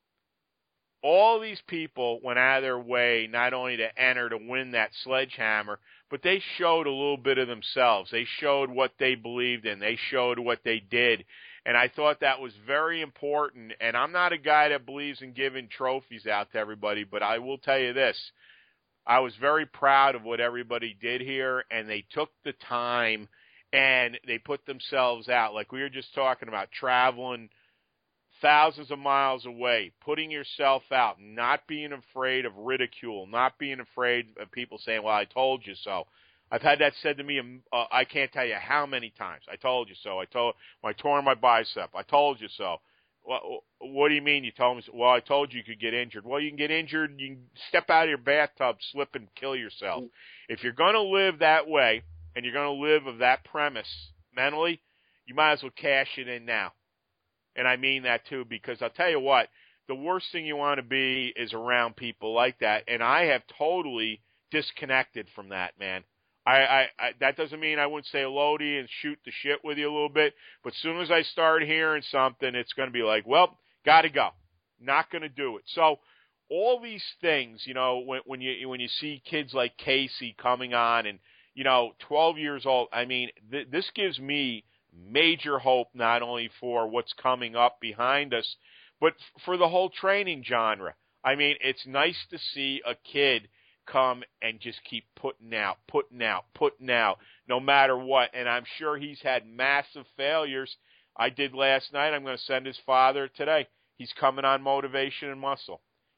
all these people went out of their way not only to enter to win that sledgehammer, but they showed a little bit of themselves. They showed what they believed in. They showed what they did. And I thought that was very important. And I'm not a guy that believes in giving trophies out to everybody, but I will tell you this. I was very proud of what everybody did here, and they took the time and they put themselves out. Like we were just talking about, traveling thousands of miles away, putting yourself out, not being afraid of ridicule, not being afraid of people saying, well, I told you so. I've had that said to me, uh, I can't tell you how many times. I told you so. I told when I tore my bicep. I told you so. Well, what do you mean you told me so? Well, I told you you could get injured. Well, you can get injured. You can step out of your bathtub, slip, and kill yourself. If you're going to live that way and you're going to live of that premise mentally, you might as well cash it in now. And I mean that, too, because I'll tell you what, the worst thing you want to be is around people like that. And I have totally disconnected from that, man. I, I, I that doesn't mean I wouldn't say hello to you and shoot the shit with you a little bit. But as soon as I start hearing something, it's going to be like, well, got to go. Not going to do it. So all these things, you know, when, when you when you see kids like Casey coming on and, you know, twelve years old, I mean, th- this gives me major hope not only for what's coming up behind us, but f- for the whole training genre. I mean, it's nice to see a kid come and just keep putting out, putting out, putting out, no matter what. And I'm sure he's had massive failures. I did last night. I'm going to send his father today. He's coming on Motivation and Muscle.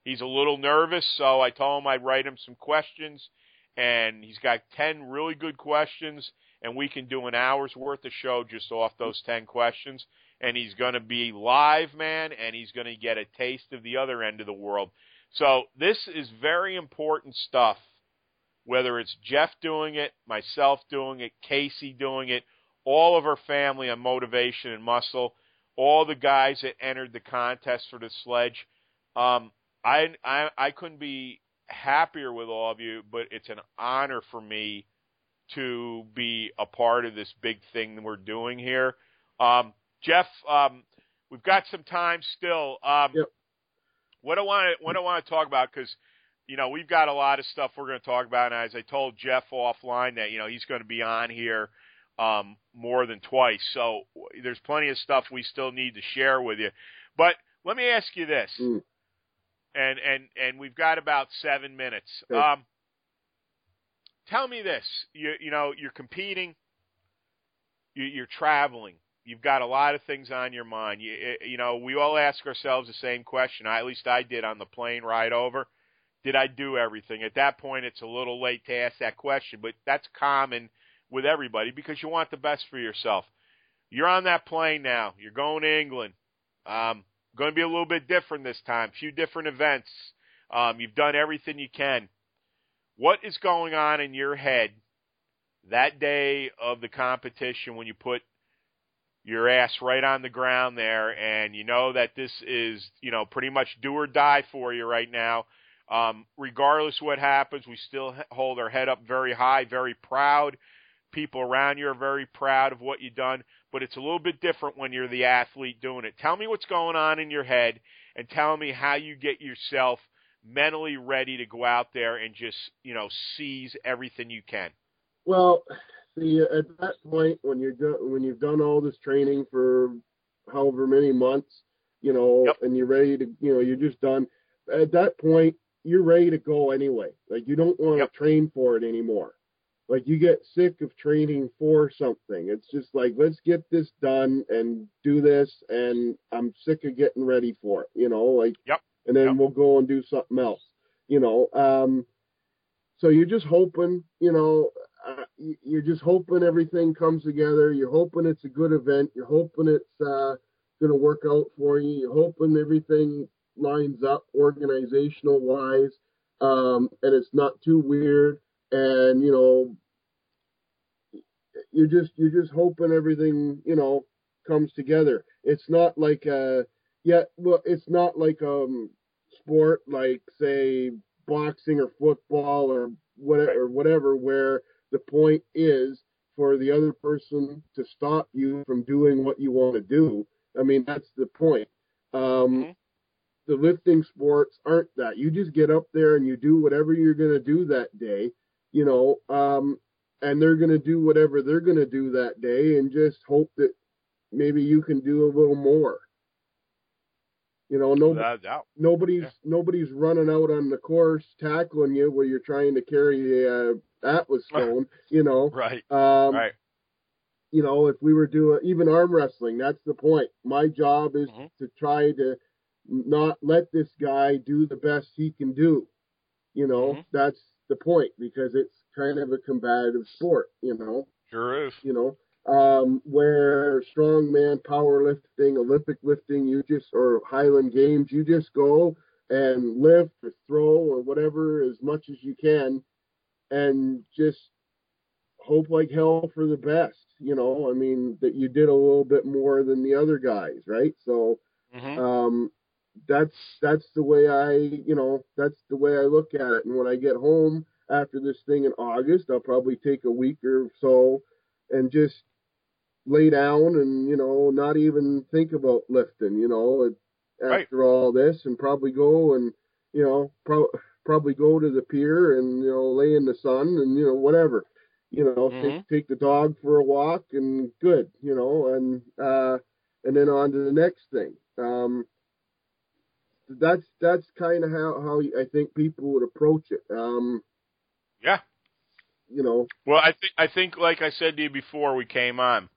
He's a little nervous, so I told him I'd write him some questions, and he's got ten really good questions, and we can do an hour's worth of show just off those ten questions. And he's going to be live, man, and he's going to get a taste of the other end of the world. So this is very important stuff, whether it's Jeff doing it, myself doing it, Casey doing it, all of our family on Motivation and Muscle, all the guys that entered the contest for the sledge. Um, I, I I couldn't be happier with all of you, but it's an honor for me to be a part of this big thing that we're doing here. Um, Jeff, um, we've got some time still. Um, yep. What I want to what I want to talk about, because you know we've got a lot of stuff we're going to talk about, and as I told Jeff offline that you know he's going to be on here um, more than twice, so there's plenty of stuff we still need to share with you. But let me ask you this, mm. and and and we've got about seven minutes. Okay. Um, tell me this: you you know you're competing, you, you're traveling. You've got a lot of things on your mind. You, you know, we all ask ourselves the same question. I, at least I did on the plane ride over. Did I do everything? At that point, it's a little late to ask that question, but that's common with everybody because you want the best for yourself. You're on that plane now. You're going to England. Um, going to be a little bit different this time. A few different events. Um, you've done everything you can. What is going on in your head that day of the competition when you put your ass right on the ground there, and you know that this is, you know, pretty much do or die for you right now. Um, regardless of what happens, we still hold our head up very high, very proud. People around you are very proud of what you've done, but it's a little bit different when you're the athlete doing it. Tell me what's going on in your head, and tell me how you get yourself mentally ready to go out there and just, you know, seize everything you can. Well, see, at that point, when you're do- when you've done all this training for however many months, you know, yep. and you're ready to, you know, you're just done. At that point, you're ready to go anyway. Like, you don't want to yep. train for it anymore. Like, you get sick of training for something. It's just like, let's get this done and do this, and I'm sick of getting ready for it, you know, like, yep. and then yep. we'll go and do something else, you know. Um, so you're just hoping, you know, Uh, you're just hoping everything comes together. You're hoping it's a good event. You're hoping it's uh, going to work out for you. You're hoping everything lines up organizational wise, um, and it's not too weird. And you know, you're just you're just hoping everything, you know, comes together. It's not like a yeah, well, it's not like um sport like say boxing or football or whatever or whatever where the point is for the other person to stop you from doing what you want to do. I mean, that's the point. Um, mm-hmm. The lifting sports aren't that. You just get up there and you do whatever you're going to do that day, you know, um, and they're going to do whatever they're going to do that day and just hope that maybe you can do a little more. You know, nobody, nobody's yeah. nobody's running out on the course tackling you while you're trying to carry a uh, Atlas stone. You know, right? Um, right. You know, if we were doing even arm wrestling, that's the point. My job is mm-hmm. to try to not let this guy do the best he can do. You know, mm-hmm. that's the point because it's kind of a combative sport. You know, sure is. You know. Um, where strongman, powerlifting, Olympic lifting, you just, or Highland Games, you just go and lift or throw or whatever as much as you can and just hope like hell for the best, you know, I mean, that you did a little bit more than the other guys, right? So, mm-hmm. um, that's, that's the way I, you know, that's the way I look at it. And when I get home after this thing in August, I'll probably take a week or so and just lay down and, you know, not even think about lifting, you know, after right. all this and probably go and, you know, pro- probably go to the pier and, you know, lay in the sun and, you know, whatever, you know, mm-hmm. take, take the dog for a walk and good, you know, and, uh, and then on to the next thing. Um, that's, that's kind of how, how I think people would approach it. Um, yeah. You know, well, I think, I think, like I said to you before we came on,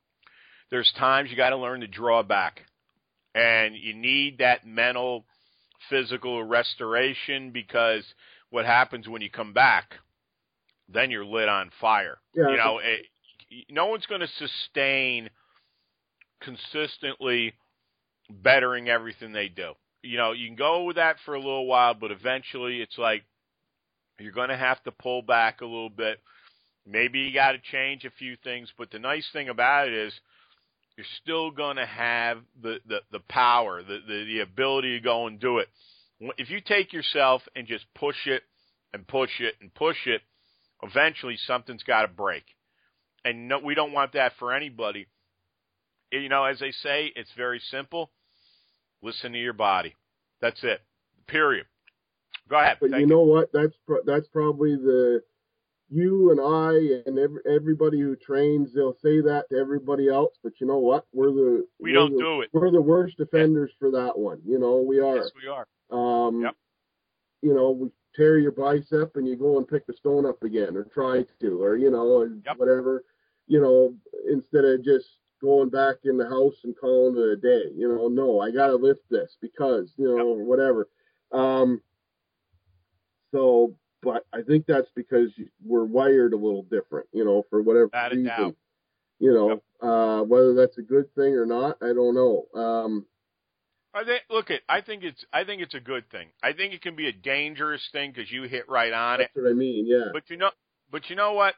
there's times you got to learn to draw back, and you need that mental physical restoration, because what happens when you come back, then you're lit on fire. Yeah. You know, it, no one's going to sustain consistently bettering everything they do. You know, you can go with that for a little while, but eventually it's like you're going to have to pull back a little bit. Maybe you got to change a few things, but the nice thing about it is you're still going to have the, the, the power, the, the, the ability to go and do it. If you take yourself and just push it and push it and push it, eventually something's got to break. And no, we don't want that for anybody. You know, as they say, it's very simple. Listen to your body. That's it. Period. Go ahead. But Thank you know you. what? That's pro- that's probably the you and I and every, everybody who trains. They'll say that to everybody else. But you know what? We're the we we're don't the, do it. We're the worst offenders yeah. for that one. You know, we are. Yes, we are. Um, yep. You know, we tear your bicep and you go and pick the stone up again, or try to, or you know, or yep. whatever. You know, instead of just going back in the house and calling it a day. You know, no, I got to lift this because, you know, yep. whatever. Um, so, but I think that's because we're wired a little different, you know, for whatever Without reason. A doubt. You know, yep. uh, whether that's a good thing or not, I don't know. Um, I think, look, it. I think it's. I think it's a good thing. I think it can be a dangerous thing because you hit right on that's it. That's what I mean. Yeah. But you know, but you know what?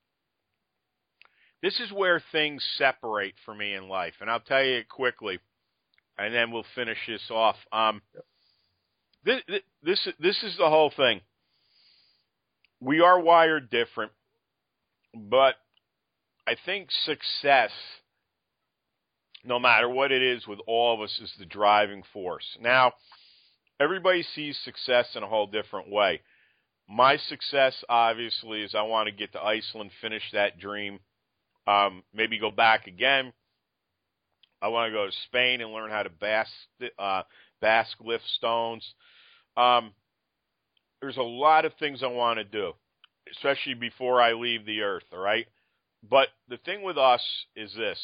This is where things separate for me in life, and I'll tell you it quickly, and then we'll finish this off. Um, this, this, this is the whole thing. We are wired different, but I think success, no matter what it is with all of us, is the driving force. Now, everybody sees success in a whole different way. My success, obviously, is I want to get to Iceland, finish that dream. Um, maybe go back again. I want to go to Spain and learn how to bask, uh, bask lift stones. Um, there's a lot of things I want to do, especially before I leave the earth, all right? But the thing with us is this.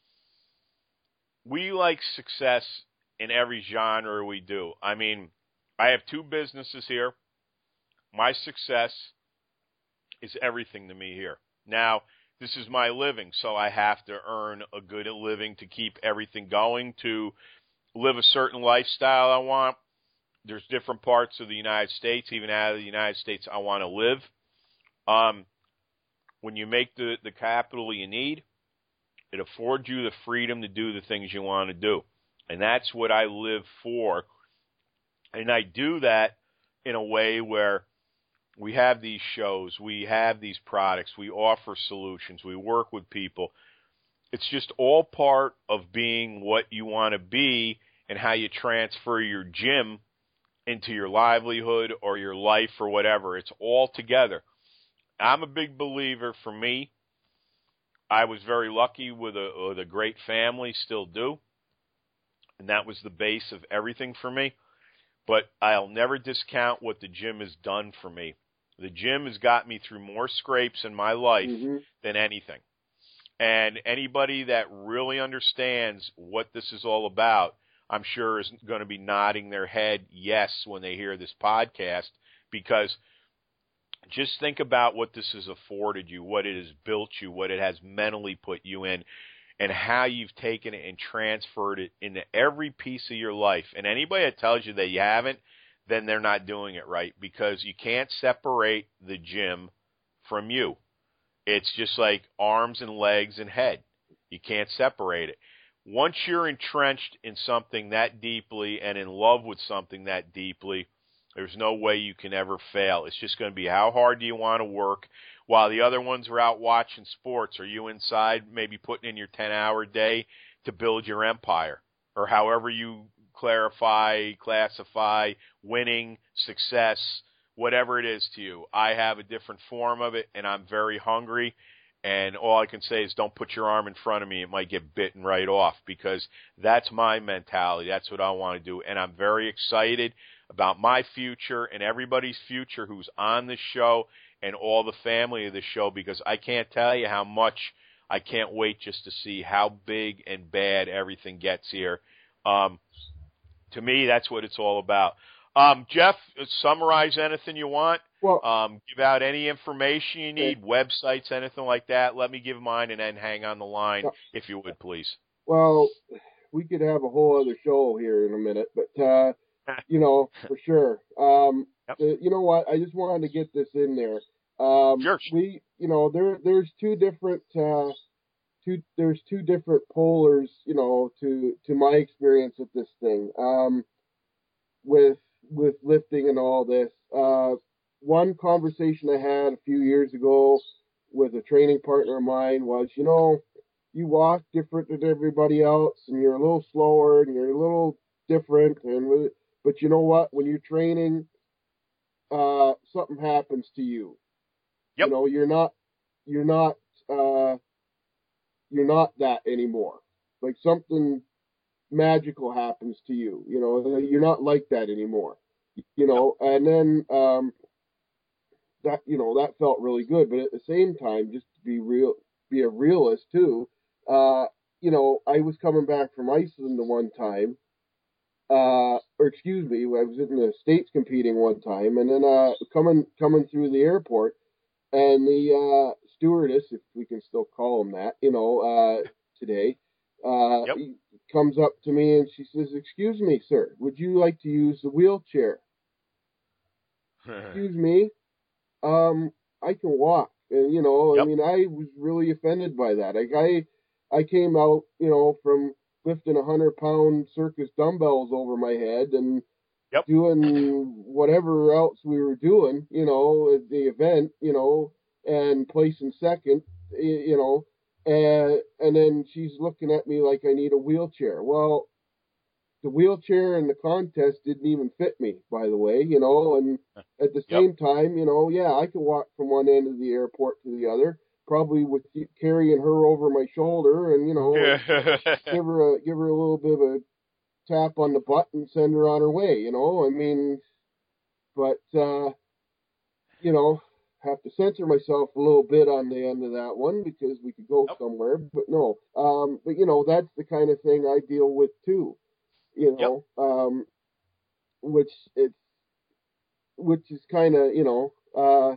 We like success in every genre we do. I mean, I have two businesses here. My success is everything to me here. Now, this is my living, so I have to earn a good living to keep everything going, to live a certain lifestyle I want. There's different parts of the United States, even out of the United States, I want to live. Um, when you make the, the capital you need, it affords you the freedom to do the things you want to do. And that's what I live for. And I do that in a way where we have these shows, we have these products, we offer solutions, we work with people. It's just all part of being what you want to be and how you transfer your gym into your livelihood or your life or whatever. It's all together. I'm a big believer. For me, I was very lucky with a, with a great family, still do, and that was the base of everything for me. But I'll never discount what the gym has done for me. The gym has got me through more scrapes in my life mm-hmm. than anything. And anybody that really understands what this is all about, I'm sure is going to be nodding their head yes when they hear this podcast, because just think about what this has afforded you, what it has built you, what it has mentally put you in, and how you've taken it and transferred it into every piece of your life. And anybody that tells you that you haven't, then they're not doing it right, because you can't separate the gym from you. It's just like arms and legs and head. You can't separate it. Once you're entrenched in something that deeply and in love with something that deeply, there's no way you can ever fail. It's just going to be how hard do you want to work while the other ones are out watching sports. Are you inside maybe putting in your ten-hour day to build your empire, or however you clarify, classify, winning, success, whatever it is to you. I have a different form of it, and I'm very hungry, and all I can say is don't put your arm in front of me. It might get bitten right off, because that's my mentality. That's what I want to do, and I'm very excited about my future and everybody's future who's on this show and all the family of the show, because I can't tell you how much I can't wait just to see how big and bad everything gets here. Um, To me, that's what it's all about. Um, Jeff, summarize anything you want. Well, Um, give out any information you need, okay. Websites, anything like that. Let me give mine and then hang on the line, yeah. if you would, please. Well, we could have a whole other show here in a minute, but, uh, you know, for sure. Um, yep. uh, you know what? I just wanted to get this in there. Um, sure. We, you know, there, there's two different, uh, two, there's two different polars, you know, to, to my experience with this thing. Um, with, with lifting and all this. Uh, one conversation I had a few years ago with a training partner of mine was, you know, you walk different than everybody else and you're a little slower and you're a little different. And, but you know what, when you're training, uh, something happens to you. Yep. You know, you're not, you're not, uh, you're not that anymore. Like something magical happens to you. You know, you're not like that anymore. You know, yep. And then um, that you know that felt really good. But at the same time, just to be real, be a realist too. Uh, you know, I was coming back from Iceland the one time, uh, or excuse me, I was in the States competing one time, and then uh, coming coming through the airport, and the uh, stewardess, if we can still call them that, you know, uh, today. Uh, yep. comes up to me and she says, "Excuse me, sir, would you like to use the wheelchair?" Excuse me, um, I can walk, and you know, yep. I mean, I was really offended by that. Like I, I came out, you know, from lifting a hundred pound circus dumbbells over my head and yep. doing whatever else we were doing, you know, at the event, you know, and placing second, you know. And, and then she's looking at me like I need a wheelchair. Well, the wheelchair in the contest didn't even fit me, by the way, you know, and at the same yep. time, you know, yeah, I can walk from one end of the airport to the other, probably with carrying her over my shoulder and, you know, give her a, give her a little bit of a tap on the butt and send her on her way, you know, I mean, but, uh, you know, have to censor myself a little bit on the end of that one because we could go yep. somewhere, but no. Um, but, you know, that's the kind of thing I deal with too, you know, yep. um, which it's, which is kind of, you know, uh,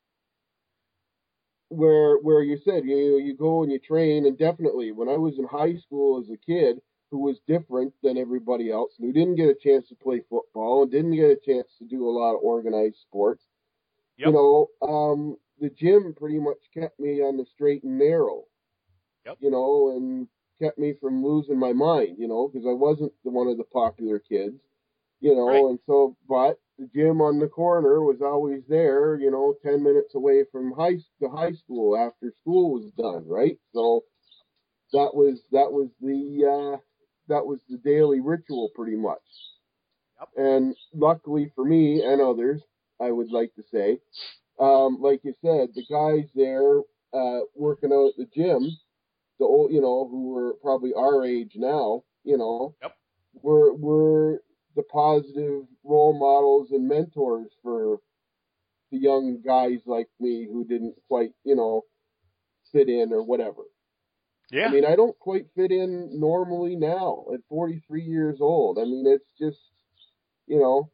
where, where you said, you you go and you train, and definitely when I was in high school as a kid who was different than everybody else, and who didn't get a chance to play football and didn't get a chance to do a lot of organized sports, Yep. you know, um, the gym pretty much kept me on the straight and narrow, yep. you know, and kept me from losing my mind, you know, because I wasn't the one of the popular kids, you know, right. and so, but the gym on the corner was always there, you know, ten minutes away from high, the high school after school was done, right? So that was, that was the, uh, that was the daily ritual pretty much. Yep. And luckily for me and others, I would like to say, um, like you said, the guys there, uh, working out at the gym, the old, you know, who were probably our age now, you know, yep. were, were the positive role models and mentors for the young guys like me who didn't quite, you know, fit in or whatever. Yeah. I mean, I don't quite fit in normally now at forty-three years old. I mean, it's just, you know,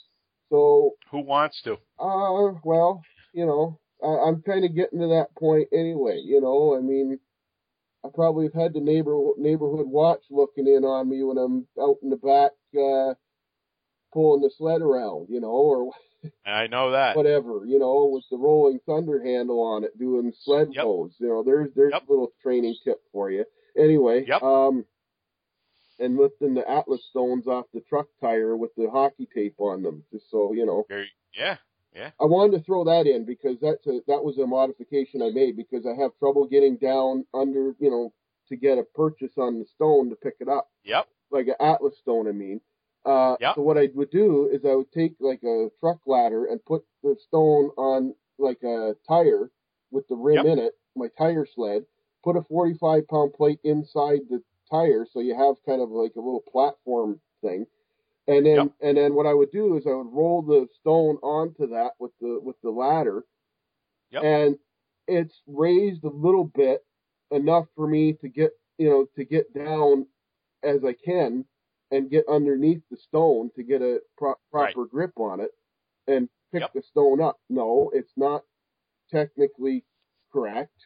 so. Who wants to? Uh, well, you know, I, I'm kind of getting to that point anyway, you know, I mean, I probably have had the neighbor, neighborhood watch looking in on me when I'm out in the back, uh, pulling the sled around, you know, or I know that. Whatever, you know, with the rolling thunder handle on it, doing sled yep. pose. You know, there's there's yep. a little training tip for you. Anyway, yep. um, and lifting the Atlas stones off the truck tire with the hockey tape on them, just so you know. Yeah, yeah. I wanted to throw that in because that's a, that was a modification I made because I have trouble getting down under, you know, to get a purchase on the stone to pick it up. Yep. Like an Atlas stone, I mean. Uh, yep. So what I would do is I would take like a truck ladder and put the stone on like a tire with the rim yep. in it, my tire sled, put a forty-five pound plate inside the tire so you have kind of like a little platform thing. And then, yep. and then what I would do is I would roll the stone onto that with the, with the ladder. Yep. And it's raised a little bit enough for me to get, you know, to get down as I can and get underneath the stone to get a pro- proper Right. grip on it and pick Yep. the stone up. No, it's not technically correct,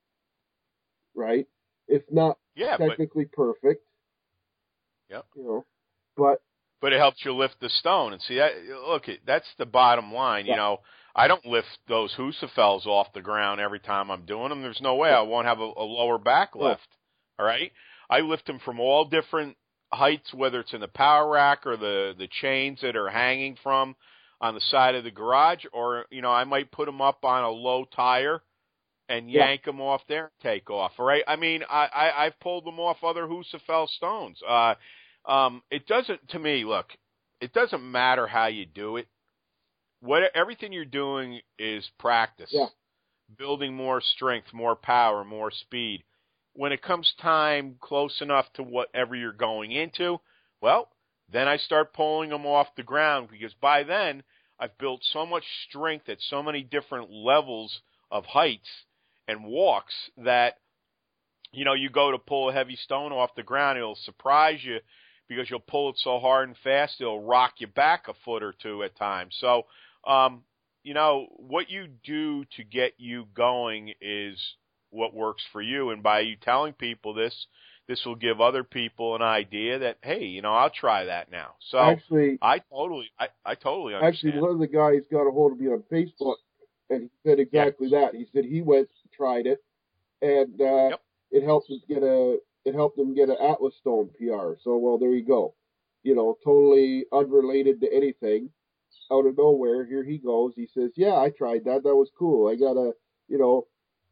right? It's not Yeah, but technically perfect, yep. you know, but But it helps you lift the stone. And see, that look, it- that's the bottom line. You Yeah. know, I don't lift those Husafels off the ground every time I'm doing them. There's no way I won't have a, a lower back Yeah. left. All right? I lift them from all different heights, whether it's in the power rack or the, the chains that are hanging from on the side of the garage, or, you know, I might put them up on a low tire and Yeah. yank them off there and take off. All right? I mean, I, I, I've pulled them off other Husafel stones. Uh, Um, it doesn't, to me, look, it doesn't matter how you do it. What everything you're doing is practice, Yeah. building more strength, more power, more speed. When it comes time close enough to whatever you're going into, well, then I start pulling them off the ground, because by then I've built so much strength at so many different levels of heights and walks that, you know, you go to pull a heavy stone off the ground, it'll surprise you, because you'll pull it so hard and fast, it'll rock you back a foot or two at times. So, um, you know, what you do to get you going is what works for you. And by you telling people this, this will give other people an idea that, hey, you know, I'll try that now. So actually, I totally, I, I totally understand. actually, one of the guys got a hold of me on Facebook, and he said exactly that. He said he went, tried it, and uh, Yep. it helped him get a it helped him get an Atlas Stone P R. So, well, there you go. You know, totally unrelated to anything. Out of nowhere, here he goes. He says, "Yeah, I tried that. That was cool. I got a, you know,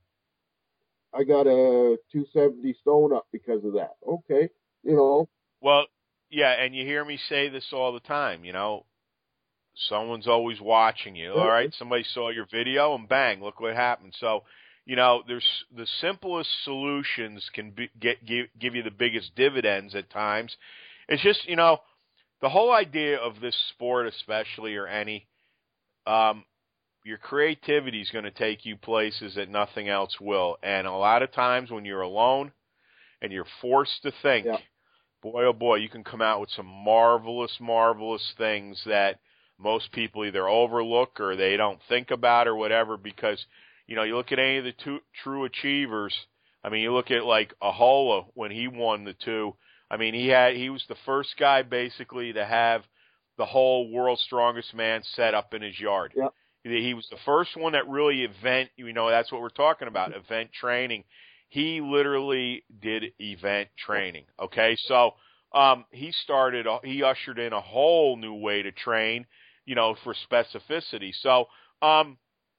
I got a two seventy stone up because of that." Okay, you know. Well, yeah, and you hear me say this all the time, you know, someone's always watching you. All right, somebody saw your video and bang, look what happened. So, you know, there's the simplest solutions can be, get give, give you the biggest dividends at times. It's just, you know, the whole idea of this sport, especially, or any, um, your creativity is going to take you places that nothing else will. And a lot of times when you're alone and you're forced to think, Yeah. boy, oh boy, you can come out with some marvelous, marvelous things that most people either overlook or they don't think about or whatever, because, you know, you look at any of the two, true achievers. I mean, you look at like Ahola when he won the two. I mean, he had he was the first guy basically to have the whole World's Strongest Man set up in his yard. Yeah. He was the first one that really event, you know, that's what we're talking about, event training. He literally did event training, okay? So um, he started, he ushered in a whole new way to train, you know, for specificity. So um,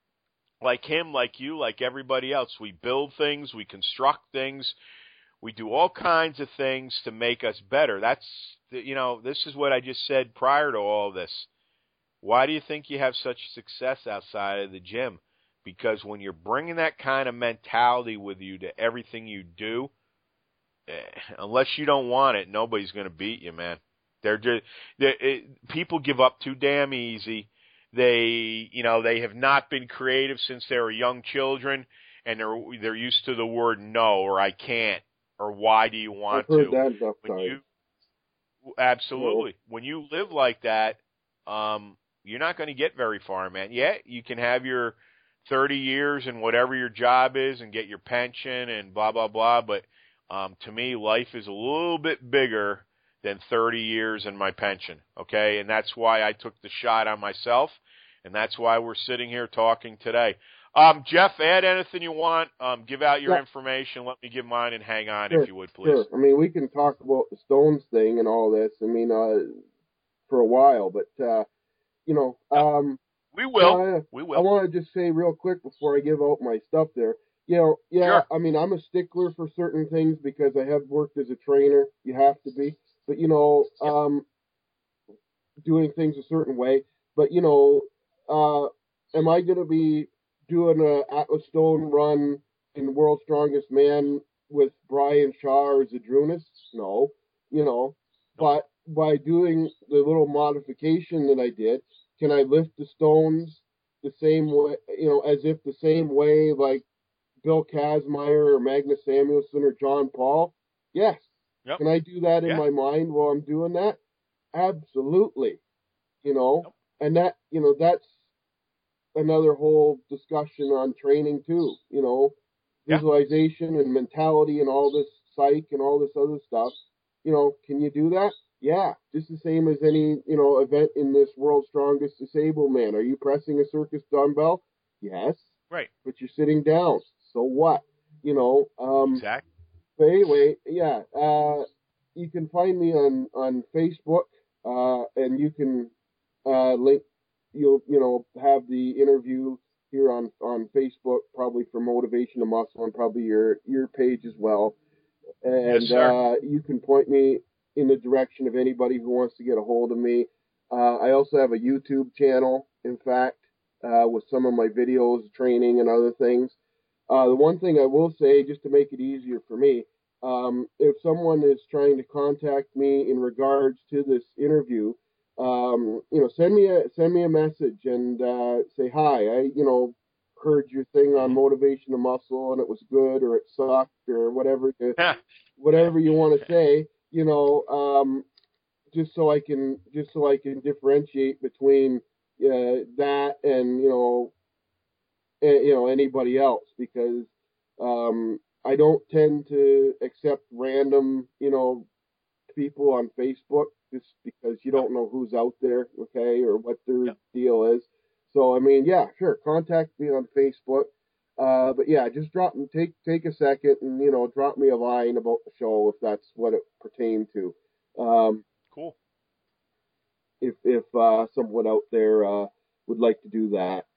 like him, like you, like everybody else, we build things, we construct things, we do all kinds of things to make us better. That's, you know, this is what I just said prior to all this. Why do you think you have such success outside of the gym? Because when you're bringing that kind of mentality with you to everything you do, eh, unless you don't want it, nobody's going to beat you, man. They're just they're, it, people give up too damn easy. They, you know, they have not been creative since they were young children, and they're they're used to the word no, or I can't, or why do you want I've heard to? that enough When times. you, absolutely. When you live like that, um, you're not going to get very far, man. Yeah, you can have your thirty years and whatever your job is and get your pension and blah, blah, blah. But um, to me, life is a little bit bigger than thirty years and my pension, okay? And that's why I took the shot on myself, and that's why we're sitting here talking today. Um, Jeff, add anything you want. Um, give out your Yeah. information. Let me give mine and hang on, Sure, if you would, please. Sure. I mean, we can talk about the Stones thing and all this. I mean, uh, for a while, but uh, you know, um, We will. I, we I will. want to just say real quick before I give out my stuff there. You know, yeah, Sure. I mean, I'm a stickler for certain things because I have worked as a trainer. You have to be, but you know, Yep. um, doing things a certain way. But you know, uh, am I going to be doing a Atlas Stone run in World's Strongest Man with Brian Shaw or Zydrunas? No, you know, but by doing the little modification that I did, can I lift the stones the same way, you know, as if the same way like Bill Kazmaier or Magnus Samuelson or John Paul? Yes. Yep. Can I do that in Yeah. my mind while I'm doing that? Absolutely. You know, Yep. and that, you know, that's another whole discussion on training too, you know, Yeah. visualization and mentality and all this psych and all this other stuff. You know, can you do that? Yeah, just the same as any, you know, event in this World's Strongest Disabled Man. Are you pressing a circus dumbbell? Yes. Right. But you're sitting down. So what? You know, um, Exactly. but anyway, yeah, uh, you can find me on, on Facebook, uh, and you can, uh, link, you'll, you know, have the interview here on, on Facebook, probably for Motivation to Muscle, and probably your, your page as well. And, Yes, sir. uh, you can point me in the direction of anybody who wants to get a hold of me. Uh, I also have a YouTube channel, in fact, uh, with some of my videos, training and other things. Uh, the one thing I will say, just to make it easier for me, um, if someone is trying to contact me in regards to this interview, um, you know, send me a send me a message and uh, say hi. I, you know, heard your thing on Mhm. Motivation to Muscle and it was good or it sucked or whatever you, whatever you want to say. You know, um, just so I can just so I can differentiate between uh, that and you know you know anybody else, because um, I don't tend to accept random you know people on Facebook just because you Yep. don't know who's out there, okay, or what their Yep. deal is. So I mean, yeah, sure, contact me on Facebook. Uh, but yeah, just drop take take a second and you know drop me a line about the show if that's what it pertained to. Um, Cool. if if uh, someone out there uh, would like to do that.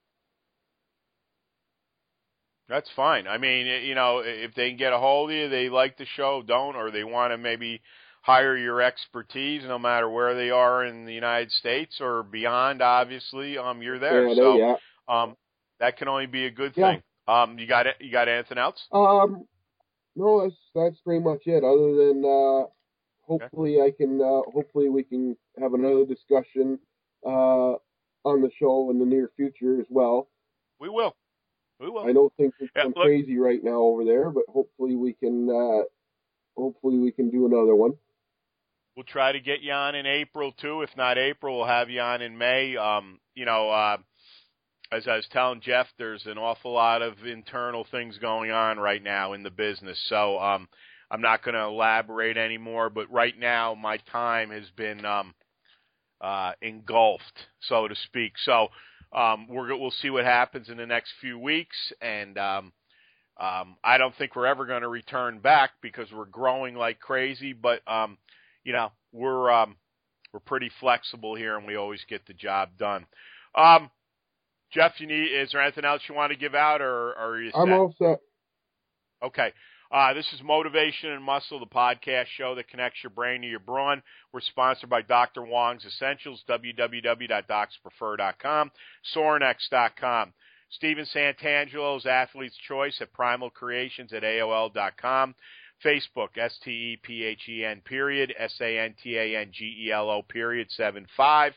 That's fine. I mean, you know, if they can get a hold of you, they like the show, don't, or they want to maybe hire your expertise, no matter where they are in the United States or beyond. Obviously, um, you're there, Yeah, so yeah, um, that can only be a good yeah. thing. Um, you got it? You got anything else? Um, no, that's that's pretty much it. Other than uh, hopefully I can, uh, hopefully we can have another discussion uh, on the show in the near future as well. We will. We will. I know things are Yeah, going look, crazy right now over there, but hopefully we can, uh, hopefully we can do another one. we'll try to get you on in April too. If not April, we'll have you on in May. Um, you know, uh, as I was telling Jeff, there's an awful lot of internal things going on right now in the business. So um, I'm not going to elaborate anymore. But right now, my time has been um, uh, engulfed, so to speak. So um, we're we'll see what happens in the next few weeks, and um, um, I don't think we're ever going to return back because we're growing like crazy. But um, you know, we're um, we're pretty flexible here, and we always get the job done. Um, Jeff, you need is there anything else you want to give out, or, or are you set? I'm all set. Okay. Uh, this is Motivation and Muscle, the podcast show that connects your brain to your brawn. We're sponsored by Doctor Wong's Essentials, w w w dot docs prefer dot com, Sorinex dot com. Steven Santangelo's Athlete's Choice at Primal Creations at A O L dot com. Facebook, S T E P H E N period, S A N T A N G E L O period, seven five.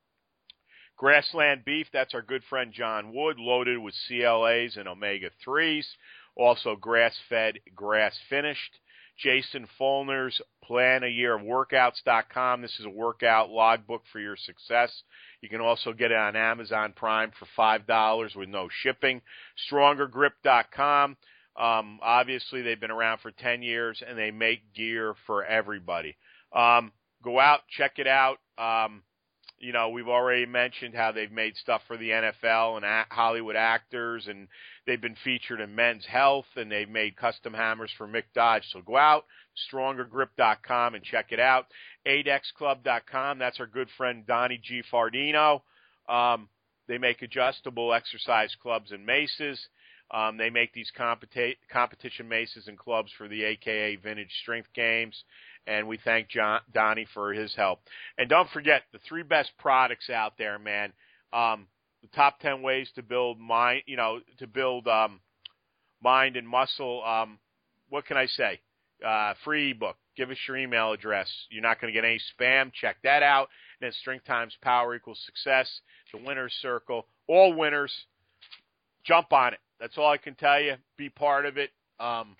Grassland Beef, that's our good friend John Wood, loaded with C L As and omega threes. Also grass-fed, grass-finished. Jason Fulner's Plan a Year of Workouts dot com. This is a workout logbook for your success. You can also get it on Amazon Prime for five dollars with no shipping. Stronger Grip dot com. Um, obviously, they've been around for ten years, and they make gear for everybody. Um, go out, check it out. Um, You know, we've already mentioned how they've made stuff for the N F L and Hollywood actors, and they've been featured in Men's Health, and they've made custom hammers for Mick Dodge. So go out, stronger grip dot com, and check it out. adex club dot com, that's our good friend Donnie G. Fardino. Um, they make adjustable exercise clubs and maces. Um, they make these competi- competition maces and clubs for the A K A Vintage Strength Games. And we thank John, Donnie for his help. And don't forget, the three best products out there, man. Um, the top ten ways to build mind, you know, to build um, mind and muscle. Um, what can I say? Uh, free ebook. Give us your email address. You're not going to get any spam. Check that out. And then Strength Times Power equals Success. The Winner's Circle. All winners. Jump on it. That's all I can tell you. Be part of it. Um,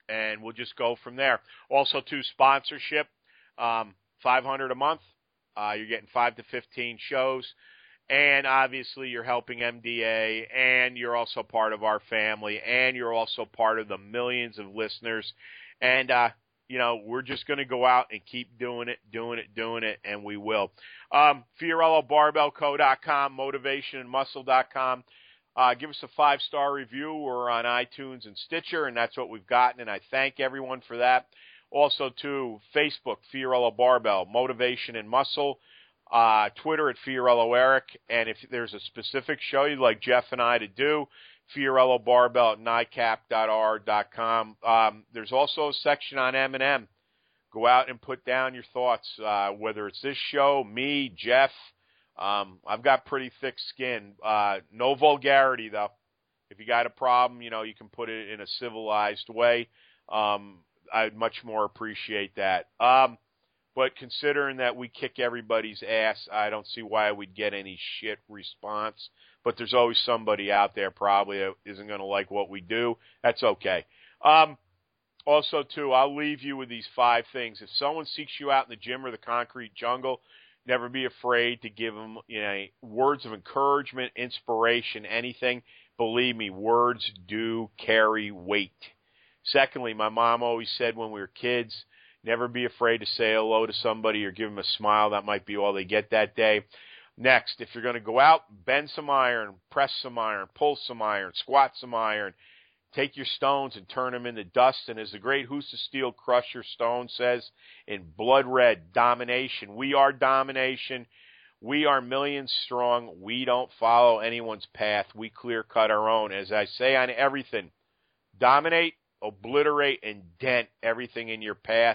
and we'll just go from there. Also, to sponsorship, um, five hundred dollars a month. Uh, you're getting five to fifteen shows. And obviously you're helping M D A, and you're also part of our family, and you're also part of the millions of listeners. And, uh, you know, we're just going to go out and keep doing it, doing it, doing it, and we will. Um, Fiorello Barbell Co dot com, Motivation and Muscle dot com. Uh, give us a five-star review. We're on iTunes and Stitcher, and that's what we've gotten, and I thank everyone for that. Also to Facebook, Fiorello Barbell, Motivation and Muscle. Uh, Twitter at Fiorello Eric, and if there's a specific show you'd like Jeff and I to do, Fiorello Barbell at N I C A P dot R dot com. Um, there's also a section on M and M. Go out and put down your thoughts, uh, whether it's this show, me, Jeff. Um, I've got pretty thick skin. Uh, no vulgarity, though. If you got a problem, you know, you can put it in a civilized way. Um, I'd much more appreciate that. Um, But considering that we kick everybody's ass, I don't see why we'd get any shit response. But there's always somebody out there probably that isn't going to like what we do. That's okay. Um, also, too, I'll leave you with these five things. If someone seeks you out in the gym or the concrete jungle, never be afraid to give them, you know, words of encouragement, inspiration, anything. Believe me, words do carry weight. Secondly, my mom always said when we were kids, never be afraid to say hello to somebody or give them a smile. That might be all they get that day. Next, if you're going to go out, bend some iron, press some iron, pull some iron, squat some iron. Take your stones and turn them into dust. And as the great Who's to Steel Crusher Stone says in Blood Red, domination. We are domination. We are millions strong. We don't follow anyone's path. We clear cut our own. As I say on everything, dominate, obliterate, and dent everything in your path.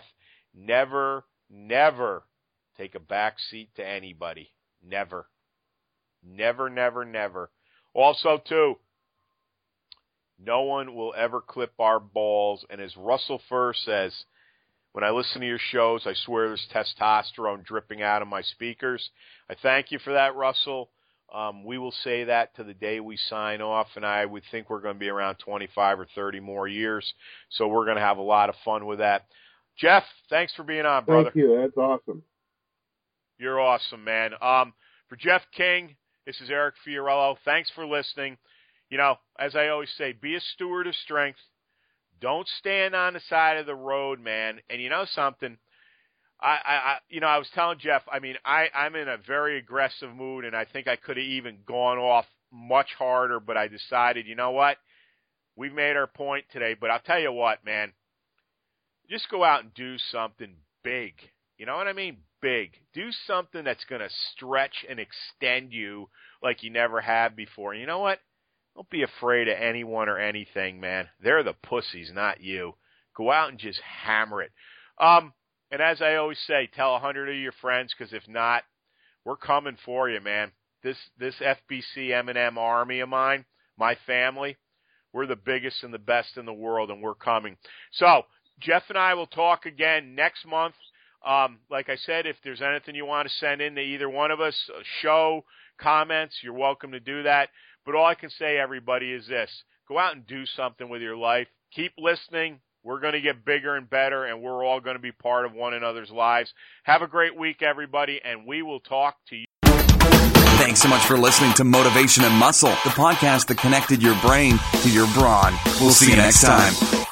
Never, never take a back seat to anybody. Never. Never, never, never. Also, too, no one will ever clip our balls. And as Russell Furr says, when I listen to your shows, I swear there's testosterone dripping out of my speakers. I thank you for that, Russell. Um, we will say that to the day we sign off, and I would think we're going to be around twenty-five or thirty more years. So we're going to have a lot of fun with that. Jeff, thanks for being on, brother. Thank you. That's awesome. You're awesome, man. Um, for Jeff King, this is Eric Fiorello. Thanks for listening. You know, as I always say, be a steward of strength. Don't stand on the side of the road, man. And you know something? I, I, you know, I was telling Jeff, I mean, I, I'm in a very aggressive mood, and I think I could have even gone off much harder, but I decided, you know what? We've made our point today, but I'll tell you what, man. Just go out and do something big. You know what I mean? Big. Do something that's going to stretch and extend you like you never have before. You know what? Don't be afraid of anyone or anything, man. They're the pussies, not you. Go out and just hammer it. Um, and as I always say, tell a hundred of your friends, because if not, we're coming for you, man. This this F B C M and M army of mine, my family, we're the biggest and the best in the world, and we're coming. So Jeff and I will talk again next month. Um, like I said, if there's anything you want to send in to either one of us, show, comments, you're welcome to do that. But all I can say, everybody, is this. Go out and do something with your life. Keep listening. We're going to get bigger and better, and we're all going to be part of one another's lives. Have a great week, everybody, and we will talk to you. Thanks so much for listening to Motivation and Muscle, the podcast that connected your brain to your brawn. We'll see you next time.